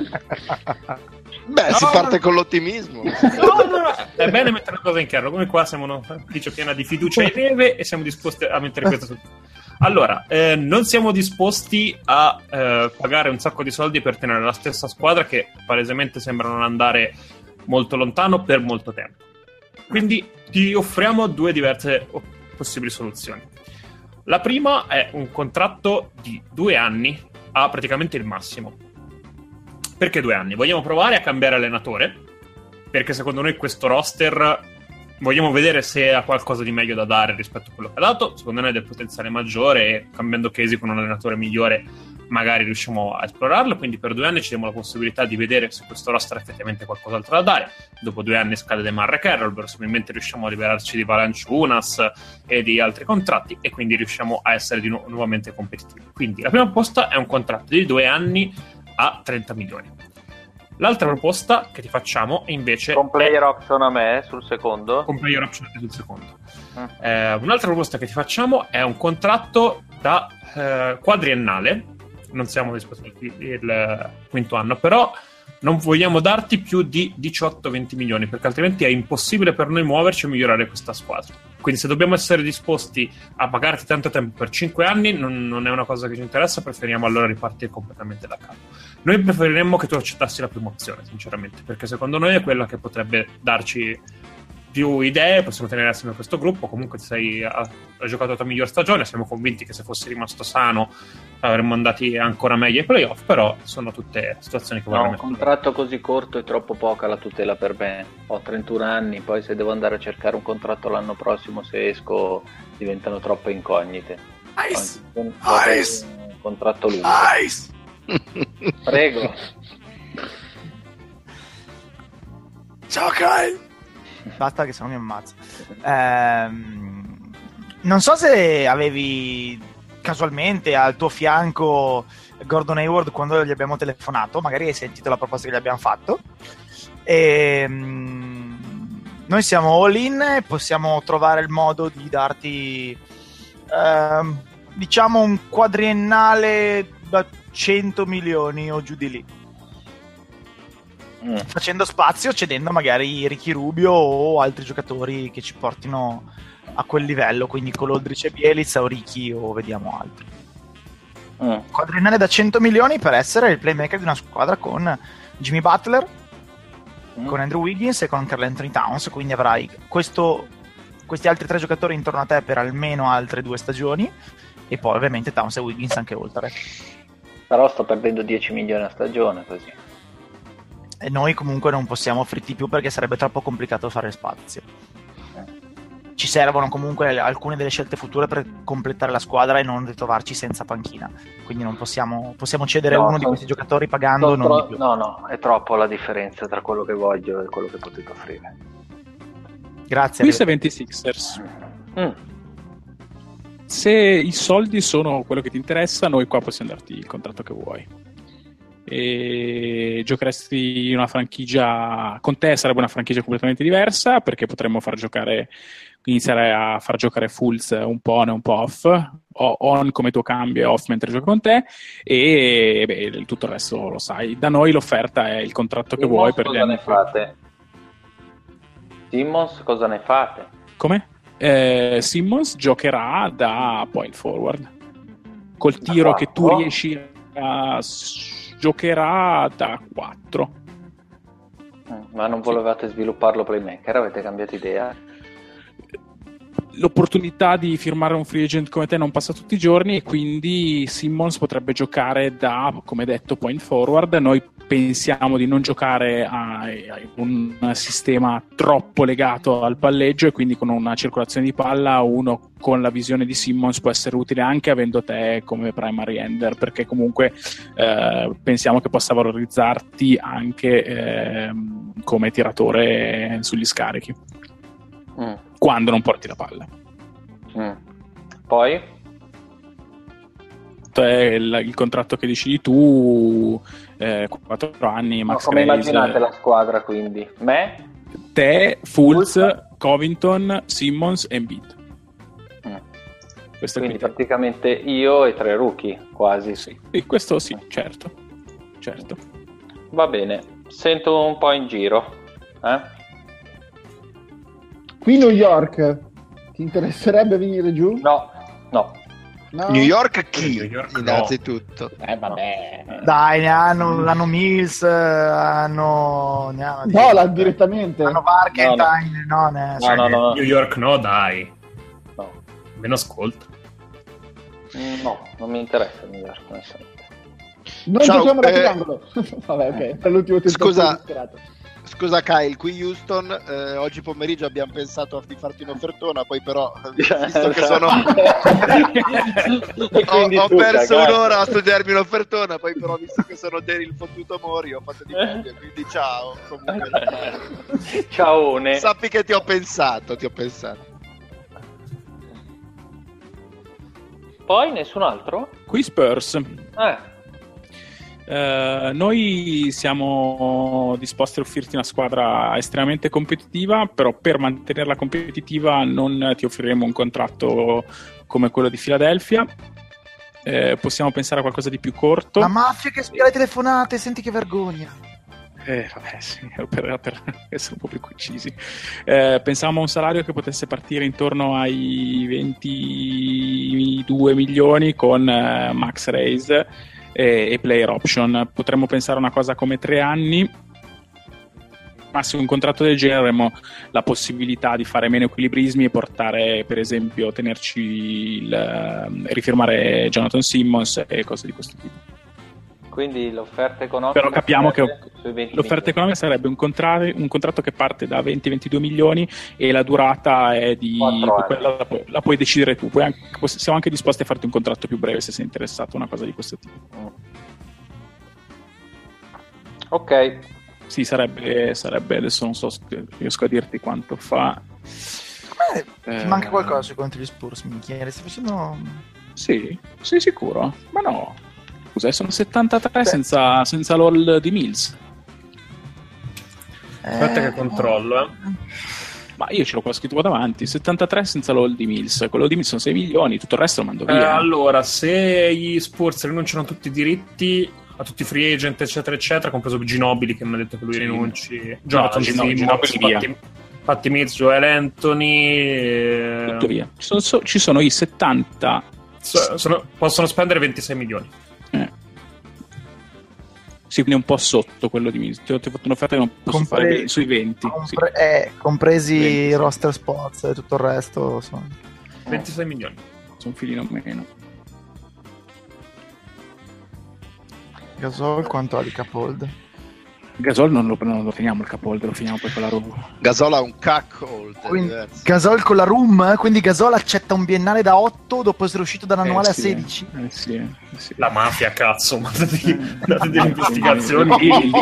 Speaker 3: Beh, si parte con l'ottimismo.
Speaker 2: No. È bene mettere una cosa in chiaro. Come qua siamo una dice piena di fiducia e neve e siamo disposti a mettere questo sul... Allora, non siamo disposti a pagare un sacco di soldi per tenere la stessa squadra che palesemente sembra non andare molto lontano per molto tempo. Quindi ti offriamo 2 diverse possibili soluzioni. La prima è un contratto di 2 anni a praticamente il massimo. Perché 2 anni? Vogliamo provare a cambiare allenatore, perché secondo noi questo roster vogliamo vedere se ha qualcosa di meglio da dare rispetto a quello che ha dato. Secondo noi ha del potenziale maggiore e cambiando Casey con un allenatore migliore magari riusciamo a esplorarlo, quindi per 2 anni ci diamo la possibilità di vedere se questo roster ha effettivamente qualcos'altro da dare. Dopo 2 anni scade DeMarre Carroll, verosimilmente riusciamo a liberarci di Valanciunas e di altri contratti e quindi riusciamo a essere nuovamente competitivi. Quindi la prima proposta è un contratto di 2 anni a 30 milioni. L'altra proposta che ti facciamo è invece...
Speaker 5: Con player option a me sul secondo?
Speaker 2: Con player option sul secondo. Un'altra proposta che ti facciamo è un contratto da quadriennale. Non siamo disposti il 5º anno, però non vogliamo darti più di 18-20 milioni, perché altrimenti è impossibile per noi muoverci e migliorare questa squadra. Quindi se dobbiamo essere disposti a pagarti tanto tempo per 5 anni, non è una cosa che ci interessa, preferiamo allora ripartire completamente da capo. Noi preferiremmo che tu accettassi la prima opzione, sinceramente, perché secondo noi è quella che potrebbe darci più idee, possiamo tenere assieme questo gruppo. Comunque hai giocato la tua miglior stagione, siamo convinti che se fossi rimasto sano avremmo andati ancora meglio ai playoff, però sono tutte situazioni che vorremmo.
Speaker 5: Un contratto così corto è troppo poca la tutela per me. Ho 31 anni, poi se devo andare a cercare un contratto l'anno prossimo, se esco, diventano troppe incognite. Un contratto lungo. Prego.
Speaker 1: Ciao Kyle. Basta che se no mi ammazzo. Non so se avevi casualmente al tuo fianco Gordon Hayward quando gli abbiamo telefonato, magari hai sentito la proposta che gli abbiamo fatto. Noi siamo all in e possiamo trovare il modo di darti diciamo un quadriennale da 100 milioni o giù di lì, facendo spazio, cedendo magari Ricky Rubio o altri giocatori che ci portino a quel livello, quindi con Aldridge e Bjelica o Ricky, o vediamo altri. Quadriennale da 100 milioni per essere il playmaker di una squadra con Jimmy Butler, con Andrew Wiggins e con Karl Anthony Towns, quindi avrai questi altri 3 giocatori intorno a te per almeno altre 2 stagioni, e poi ovviamente Towns e Wiggins anche oltre.
Speaker 5: Però sto perdendo 10 milioni a stagione così.
Speaker 1: E noi comunque non possiamo offrirti più perché sarebbe troppo complicato fare spazio. Ci servono comunque alcune delle scelte future per completare la squadra e non ritrovarci senza panchina. Quindi non possiamo cedere uno di questi giocatori pagando non di più.
Speaker 5: No, è troppo la differenza tra quello che voglio e quello che potete offrire.
Speaker 1: Grazie.
Speaker 4: Qui 76ers. Se i soldi sono quello che ti interessa, noi qua possiamo darti il contratto che vuoi. E giocheresti in una franchigia, con te sarebbe una franchigia completamente diversa, perché potremmo iniziare a far giocare Fultz un po' on e un po' off, o on come tuo cambio e off mentre gioca con te, e tutto il resto lo sai. Da noi l'offerta è il contratto che vuoi per gli anni.
Speaker 5: Simmons cosa ne fate?
Speaker 4: Come? Simmons giocherà da point forward col tiro che tu riesci a giocherà da 4.
Speaker 5: Ma non volevate svilupparlo playmaker? Avete cambiato idea?
Speaker 4: L'opportunità di firmare un free agent come te non passa tutti i giorni, e quindi Simmons potrebbe giocare da, come detto, point forward. Noi pensiamo di non giocare a un sistema troppo legato al palleggio, e quindi con una circolazione di palla uno con la visione di Simmons può essere utile anche avendo te come primary ender, perché comunque pensiamo che possa valorizzarti anche come tiratore sugli scarichi quando non porti la palla.
Speaker 5: Poi
Speaker 4: il contratto che decidi tu, 4 anni, Max
Speaker 5: come
Speaker 4: Grace.
Speaker 5: immaginate la squadra, quindi?
Speaker 4: Te, Fultz, Covington, Simmons e Embiid.
Speaker 5: Quindi praticamente io e 3 rookie, quasi.
Speaker 4: Sì, questo sì, certo.
Speaker 5: Va bene, sento un po' in giro.
Speaker 6: Qui New York, ti interesserebbe venire giù?
Speaker 5: No.
Speaker 3: New York chi?
Speaker 2: New York
Speaker 3: innanzitutto.
Speaker 6: Vabbè.
Speaker 1: Dai, hanno Mills, hanno
Speaker 6: Dolan direttamente.
Speaker 1: Hanno Barkentine,
Speaker 5: no.
Speaker 2: New York no, dai.
Speaker 5: No.
Speaker 2: Meno ascolta.
Speaker 5: No, non mi interessa New York, onestamente.
Speaker 6: Non giochiamo da triangolo. Vabbè, ok, per l'ultimo tentativo.
Speaker 3: Scusa Kyle, qui Houston, oggi pomeriggio abbiamo pensato di farti un'offertona, poi però, visto che sono... ho perso un'ora a studiarmi un'offertona, poi però visto che sono Daryl fottuto Mori, ho fatto di meglio, quindi ciao. Comunque,
Speaker 5: ciaone.
Speaker 3: Sappi che ti ho pensato.
Speaker 5: Poi nessun altro?
Speaker 4: Qui Spurs. Noi siamo disposti a offrirti una squadra estremamente competitiva, però per mantenerla competitiva non ti offriremo un contratto come quello di Philadelphia. Possiamo pensare a qualcosa di più corto.
Speaker 1: La mafia che spia le telefonate, senti che vergogna.
Speaker 4: Vabbè, sì, per essere un po' più concisi. Pensavamo a un salario che potesse partire intorno ai 22 milioni con max raise e player option. Potremmo pensare a una cosa come 3 anni, ma su un contratto del genere avremo la possibilità di fare meno equilibrismi e portare, per esempio, rifirmare Jonathan Simmons e cose di questo tipo.
Speaker 5: Quindi l'offerta economica,
Speaker 4: però capiamo che
Speaker 5: milioni.
Speaker 4: l'offerta economica sarebbe un contratto che parte da 20-22 milioni e la durata è di
Speaker 5: 4 anni.
Speaker 4: la puoi decidere tu. Siamo anche disposti a farti un contratto più breve se sei interessato a una cosa di questo tipo.
Speaker 5: Ok.
Speaker 4: Sì, sarebbe adesso non so, riesco a dirti quanto fa.
Speaker 1: Manca qualcosa sui contro gli Spurs, minchia, stai facendo...
Speaker 4: Sì, sei sicuro? Ma no, scusa, sono 73 senza l'all di Mills.
Speaker 2: Aspetta che controllo,
Speaker 4: Ma io ce l'ho qua scritto qua davanti, 73 senza l'all di Mills. Quello di Mills sono 6 milioni, tutto il resto lo mando via.
Speaker 2: Allora, se gli Spurs rinunciano a tutti i diritti, a tutti i free agent, eccetera, eccetera, compreso Ginobili, che non ha detto che lui rinunci. Jonathan Simmons, Patty Mills, Joel Anthony.
Speaker 4: Tutto via. Ci sono i 70.
Speaker 2: Possono spendere 26 milioni.
Speaker 4: Sì, quindi un po' sotto quello di Mills. Ti ho fatto un'offerta che non posso fare sui 20.
Speaker 1: Compresi
Speaker 4: 20,
Speaker 1: roster spots e tutto il resto.
Speaker 2: 26 milioni.
Speaker 4: Sono un filino meno.
Speaker 1: Gasol quanto ha di Capold?
Speaker 4: Gasol non lo teniamo il Capold, lo finiamo poi con la room.
Speaker 3: Gasol ha un cackhold.
Speaker 1: Gasol con la room, quindi Gasol accetta un biennale da 8 dopo essere uscito dall'annuale a 16.
Speaker 4: Sì.
Speaker 2: La mafia, cazzo, ma date delle investigazioni.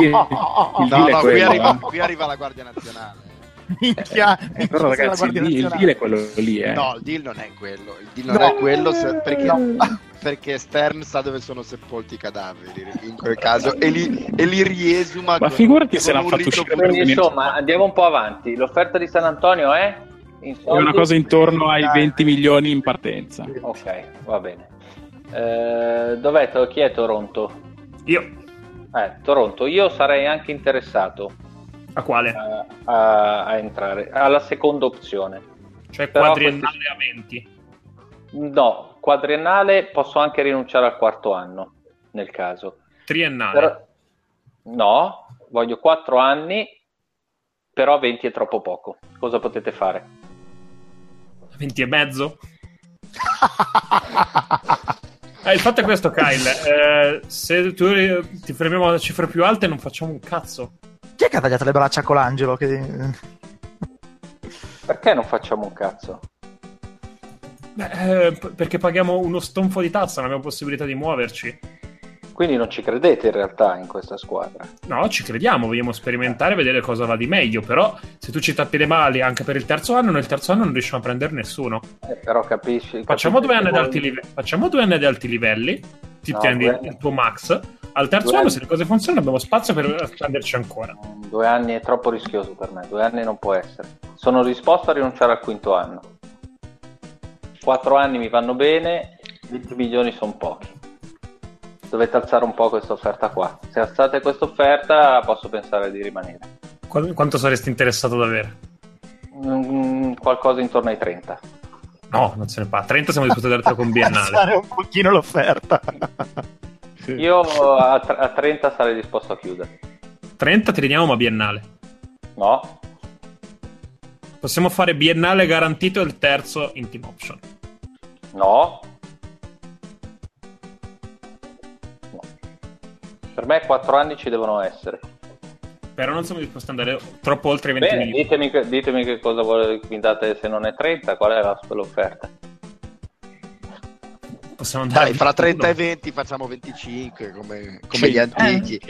Speaker 3: Qui arriva la Guardia Nazionale.
Speaker 1: Minchia,
Speaker 4: però ragazzi, il deal è quello lì,
Speaker 3: No, il deal non è quello. Il deal non è quello perché Stern sa dove sono sepolti i cadaveri in quel caso e li riesuma.
Speaker 4: Ma figurati se l'hanno fatto uscire.
Speaker 5: Quindi, insomma, andiamo un po' avanti. L'offerta di San Antonio è
Speaker 4: una cosa intorno ai 20 milioni in partenza.
Speaker 5: Ok, va bene. Chi è Toronto?
Speaker 2: Io.
Speaker 5: Toronto, io sarei anche interessato.
Speaker 2: A quale?
Speaker 5: A entrare alla seconda opzione,
Speaker 2: cioè quadriennale a 20.
Speaker 5: No, quadriennale posso anche rinunciare al quarto anno nel caso.
Speaker 2: Triennale?
Speaker 5: No, voglio 4 anni, però 20 è troppo poco. Cosa potete fare?
Speaker 2: 20 e mezzo? Il fatto è questo, Kyle, se tu ti fermiamo a cifre più alte non facciamo un cazzo.
Speaker 1: Chi è che ha tagliato le braccia a Colangelo?
Speaker 5: Perché non facciamo un cazzo?
Speaker 2: Perché paghiamo uno stonfo di tazza, non abbiamo possibilità di muoverci.
Speaker 5: Quindi non ci credete in realtà in questa squadra?
Speaker 2: No, ci crediamo, vogliamo sperimentare e vedere cosa va di meglio, però se tu ci tappi le mani anche per il terzo anno, nel terzo anno non riusciamo a prendere nessuno.
Speaker 5: Però capisci.
Speaker 2: Facciamo 2 anni ad alti livelli, ti prendi il tuo max. Al terzo anno, se le cose funzionano, abbiamo spazio per prenderci ancora.
Speaker 5: 2 anni è troppo rischioso per me, 2 anni non può essere. Sono disposto a rinunciare al quinto anno. 4 anni mi vanno bene, 20 milioni sono pochi. Dovete alzare un po' questa offerta qua. Se alzate questa offerta posso pensare di rimanere.
Speaker 2: Quanto saresti interessato ad avere?
Speaker 5: Qualcosa intorno ai 30.
Speaker 2: No, non se ne fa. 30 siamo disposti a dartelo con biennale.
Speaker 1: Alzare un pochino l'offerta.
Speaker 5: Io a 30 sarei disposto a chiudere.
Speaker 2: 30 ti teniamo, ma biennale.
Speaker 5: No.
Speaker 2: Possiamo fare biennale garantito e il terzo in team option.
Speaker 5: No. Per me 4 anni ci devono essere.
Speaker 2: Però non siamo disposti ad andare troppo oltre i 20 milioni.
Speaker 5: Ditemi che cosa mi date se non è 30, qual è l'offerta?
Speaker 2: Possiamo andare.
Speaker 3: Dai, fra 30 e 20 facciamo 25 come gli antichi.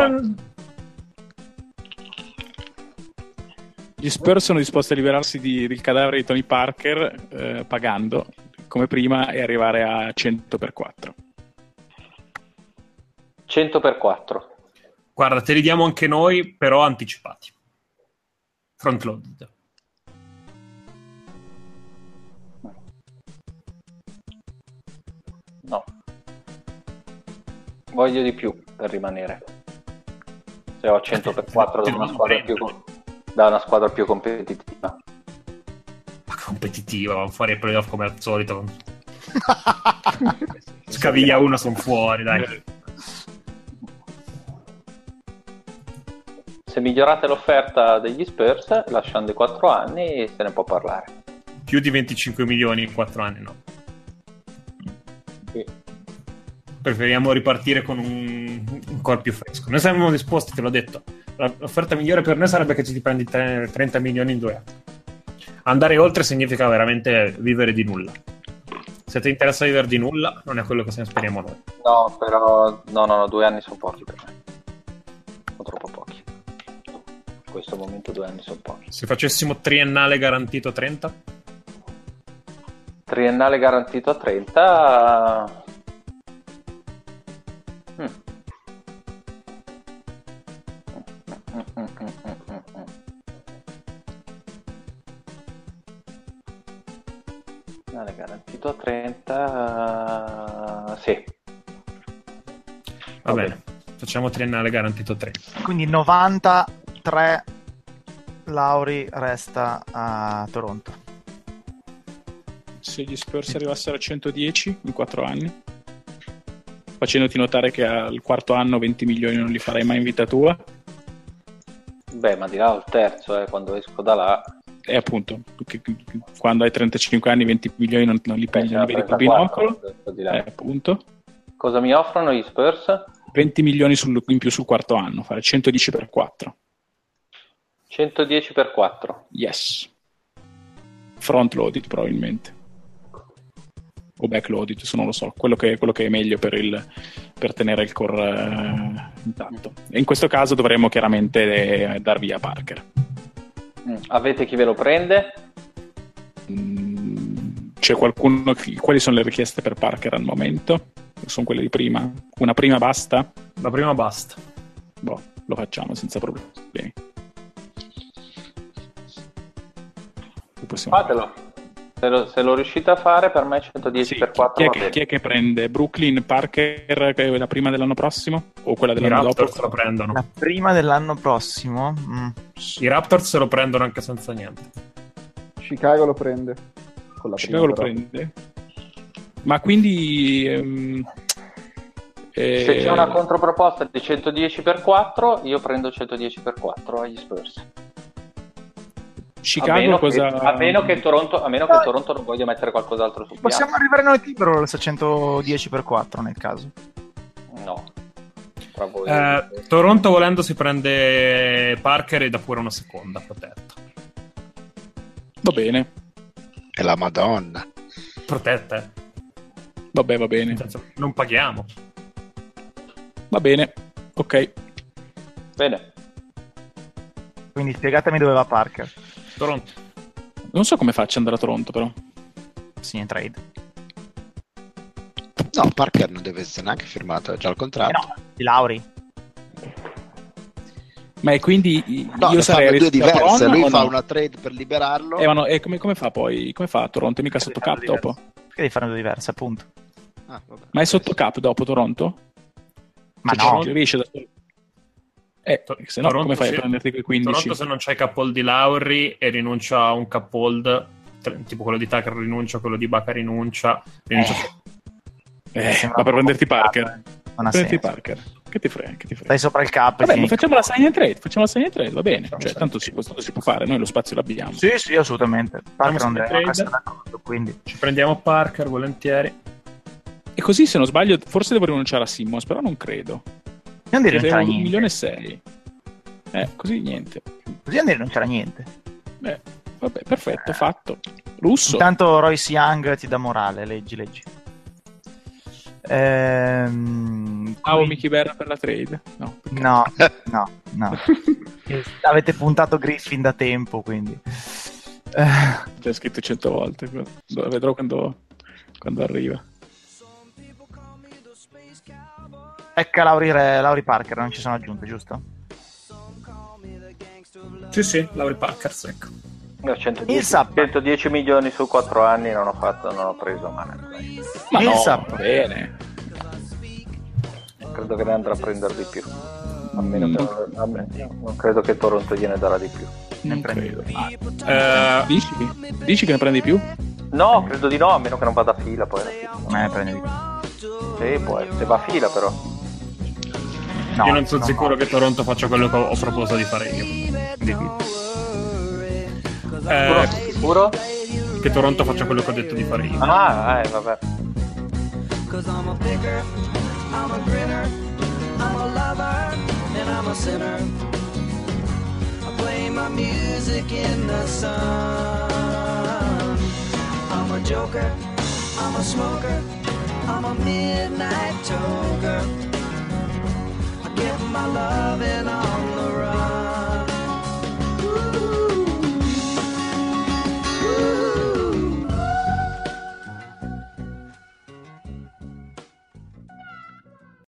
Speaker 4: Gli Spurs sono disposti a liberarsi del cadavere di Tony Parker pagando come prima e arrivare a 100 per 4.
Speaker 5: 100 per 4.
Speaker 2: Guarda, te li diamo anche noi, però anticipati. Front loaded.
Speaker 5: No. Voglio di più per rimanere. Se ho 100 per 4 da una squadra più competitiva.
Speaker 2: Ma competitiva, fare i playoff come al solito. Scaviglia uno, sono fuori, dai.
Speaker 5: Se migliorate l'offerta degli Spurs, lasciando i 4 anni, se ne può parlare.
Speaker 2: Più di 25 milioni in 4 anni, no.
Speaker 5: Sì.
Speaker 2: Preferiamo ripartire con un core più fresco. Noi siamo disposti, te l'ho detto. L'offerta migliore per noi sarebbe che ci ti prendi 30 milioni in 2 anni. Andare oltre significa veramente vivere di nulla. Se ti interessa vivere di nulla, non è quello che speriamo noi.
Speaker 5: No, però no, 2 anni sono pochi per me. Sono troppo pochi. In questo momento 2 anni sono pochi.
Speaker 2: Se facessimo triennale garantito 30?
Speaker 5: Triennale garantito a 30... garantito a 30, sì.
Speaker 2: Va bene, facciamo triennale garantito 30.
Speaker 1: Quindi 93 Lauri resta a Toronto.
Speaker 4: Se gli Spurs arrivassero a 110 in 4 anni, facendoti notare che al quarto anno 20 milioni non li farei mai in vita tua.
Speaker 5: Beh, ma di là al terzo, quando esco da là.
Speaker 4: E appunto, quando hai 35 anni 20 milioni non li prendi, non li vedi col binocolo. Appunto.
Speaker 5: Cosa mi offrono gli Spurs?
Speaker 4: 20 milioni in più sul quarto anno, fare 110 per 4.
Speaker 5: 110 per 4?
Speaker 4: Yes. Front loaded probabilmente. O back loaded, se non lo so. Quello che è meglio per tenere il core intatto. E in questo caso dovremmo chiaramente dar via Parker.
Speaker 5: Avete chi ve lo prende?
Speaker 4: C'è qualcuno? Quali sono le richieste per Parker al momento? Sono quelle di prima? Una prima basta?
Speaker 2: La prima basta.
Speaker 4: Boh, lo facciamo senza problemi.
Speaker 5: Fatelo. Se lo riuscite a fare, per me 110 per 4
Speaker 4: chi è che prende? Brooklyn, Parker, che è la prima dell'anno prossimo? O quella dell'anno dopo?
Speaker 2: I Raptors lo prendono.
Speaker 1: La prima dell'anno prossimo?
Speaker 2: I Raptors se lo prendono anche senza niente.
Speaker 6: Chicago lo prende. Con la
Speaker 4: Chicago lo prende? Ma quindi...
Speaker 5: se c'è una controproposta di 110 per 4, io prendo 110 per 4 agli Spurs.
Speaker 4: Chicago
Speaker 5: a meno che Toronto non voglia mettere qualcos'altro sul piano.
Speaker 1: Possiamo arrivare noi Timberwolves a 110 per 4 nel caso.
Speaker 5: No.
Speaker 2: Toronto volendo si prende Parker e dà pure una seconda protetta.
Speaker 4: Va bene.
Speaker 3: È la Madonna.
Speaker 2: Protetta.
Speaker 4: Vabbè, va bene.
Speaker 2: Non paghiamo.
Speaker 4: Va bene. Ok.
Speaker 5: Bene.
Speaker 1: Quindi spiegatemi dove va Parker.
Speaker 2: Toronto.
Speaker 4: Non so come faccia andare a Toronto, però.
Speaker 1: Sì, in trade.
Speaker 3: No, Parker non deve essere neanche firmato, è già il contratto.
Speaker 1: No, di Lauri.
Speaker 4: Ma e quindi
Speaker 3: no,
Speaker 4: io sarei
Speaker 3: due diverse. Lui fa
Speaker 4: no?
Speaker 3: una trade per liberarlo.
Speaker 4: E come fa poi? Come fa Toronto? Mica sotto cap dopo?
Speaker 1: Perché devi fare due diverse, appunto.
Speaker 4: Ma è sotto cap dopo Toronto?
Speaker 1: Ma
Speaker 4: cioè,
Speaker 1: no.
Speaker 4: Riesce da... se no, come fai a prenderti quei 15?
Speaker 2: Toronto se non c'hai cap hold di Lauri e rinuncia a un cap hold, tipo quello di Tucker rinuncia, quello di Baca rinuncia.
Speaker 4: Ma per prenderti Parker?
Speaker 1: Non ha
Speaker 4: prenderti
Speaker 1: senso.
Speaker 4: Parker? Che ti frega?
Speaker 1: Stai sopra il cap.
Speaker 4: Vabbè, ma facciamo la sign and trade, va bene. Cioè, tanto si può fare, noi lo spazio l'abbiamo.
Speaker 1: Sì, assolutamente. Parker non deve essere d'accordo, quindi
Speaker 2: ci prendiamo Parker volentieri.
Speaker 4: E così, se non sbaglio, forse devo rinunciare a Simmons, però non credo.
Speaker 1: Non devi rinunciare a niente.
Speaker 4: 1,6 milioni. Così niente.
Speaker 1: Così non devi rinunciare a niente.
Speaker 4: Vabbè, perfetto, fatto. Russo.
Speaker 1: Intanto Royce Young ti dà morale, leggi.
Speaker 4: Mickey Berra per la trade?
Speaker 1: No. Avete puntato Griffin da tempo, quindi
Speaker 4: c'è scritto 100 volte. Vedrò quando arriva.
Speaker 1: Ecco Lauri Parker, non ci sono aggiunte, giusto?
Speaker 2: Sì, Lauri Parker, ecco.
Speaker 5: 110 milioni su 4 anni non ho preso male.
Speaker 4: Ma no, bene.
Speaker 5: Credo che ne andrà a prendere di più. A meno che non credo che Toronto gliene darà di più.
Speaker 4: Non credo. Dici che ne prendi di più?
Speaker 5: No, credo di no, a meno che non vada a fila poi.
Speaker 7: Prendi di più.
Speaker 5: Sì, se va a fila però.
Speaker 2: No, io non sono sicuro che Toronto faccia quello che ho proposto di fare io.
Speaker 5: Sicuro?
Speaker 2: Che Toronto faccia quello che ho detto di fare io.
Speaker 5: Vabbè.
Speaker 8: I'm a grinner, I'm a lover, and I'm a sinner. I play my music in the sun. I'm a joker, I'm a smoker, I'm a midnight toker. I get my loving on the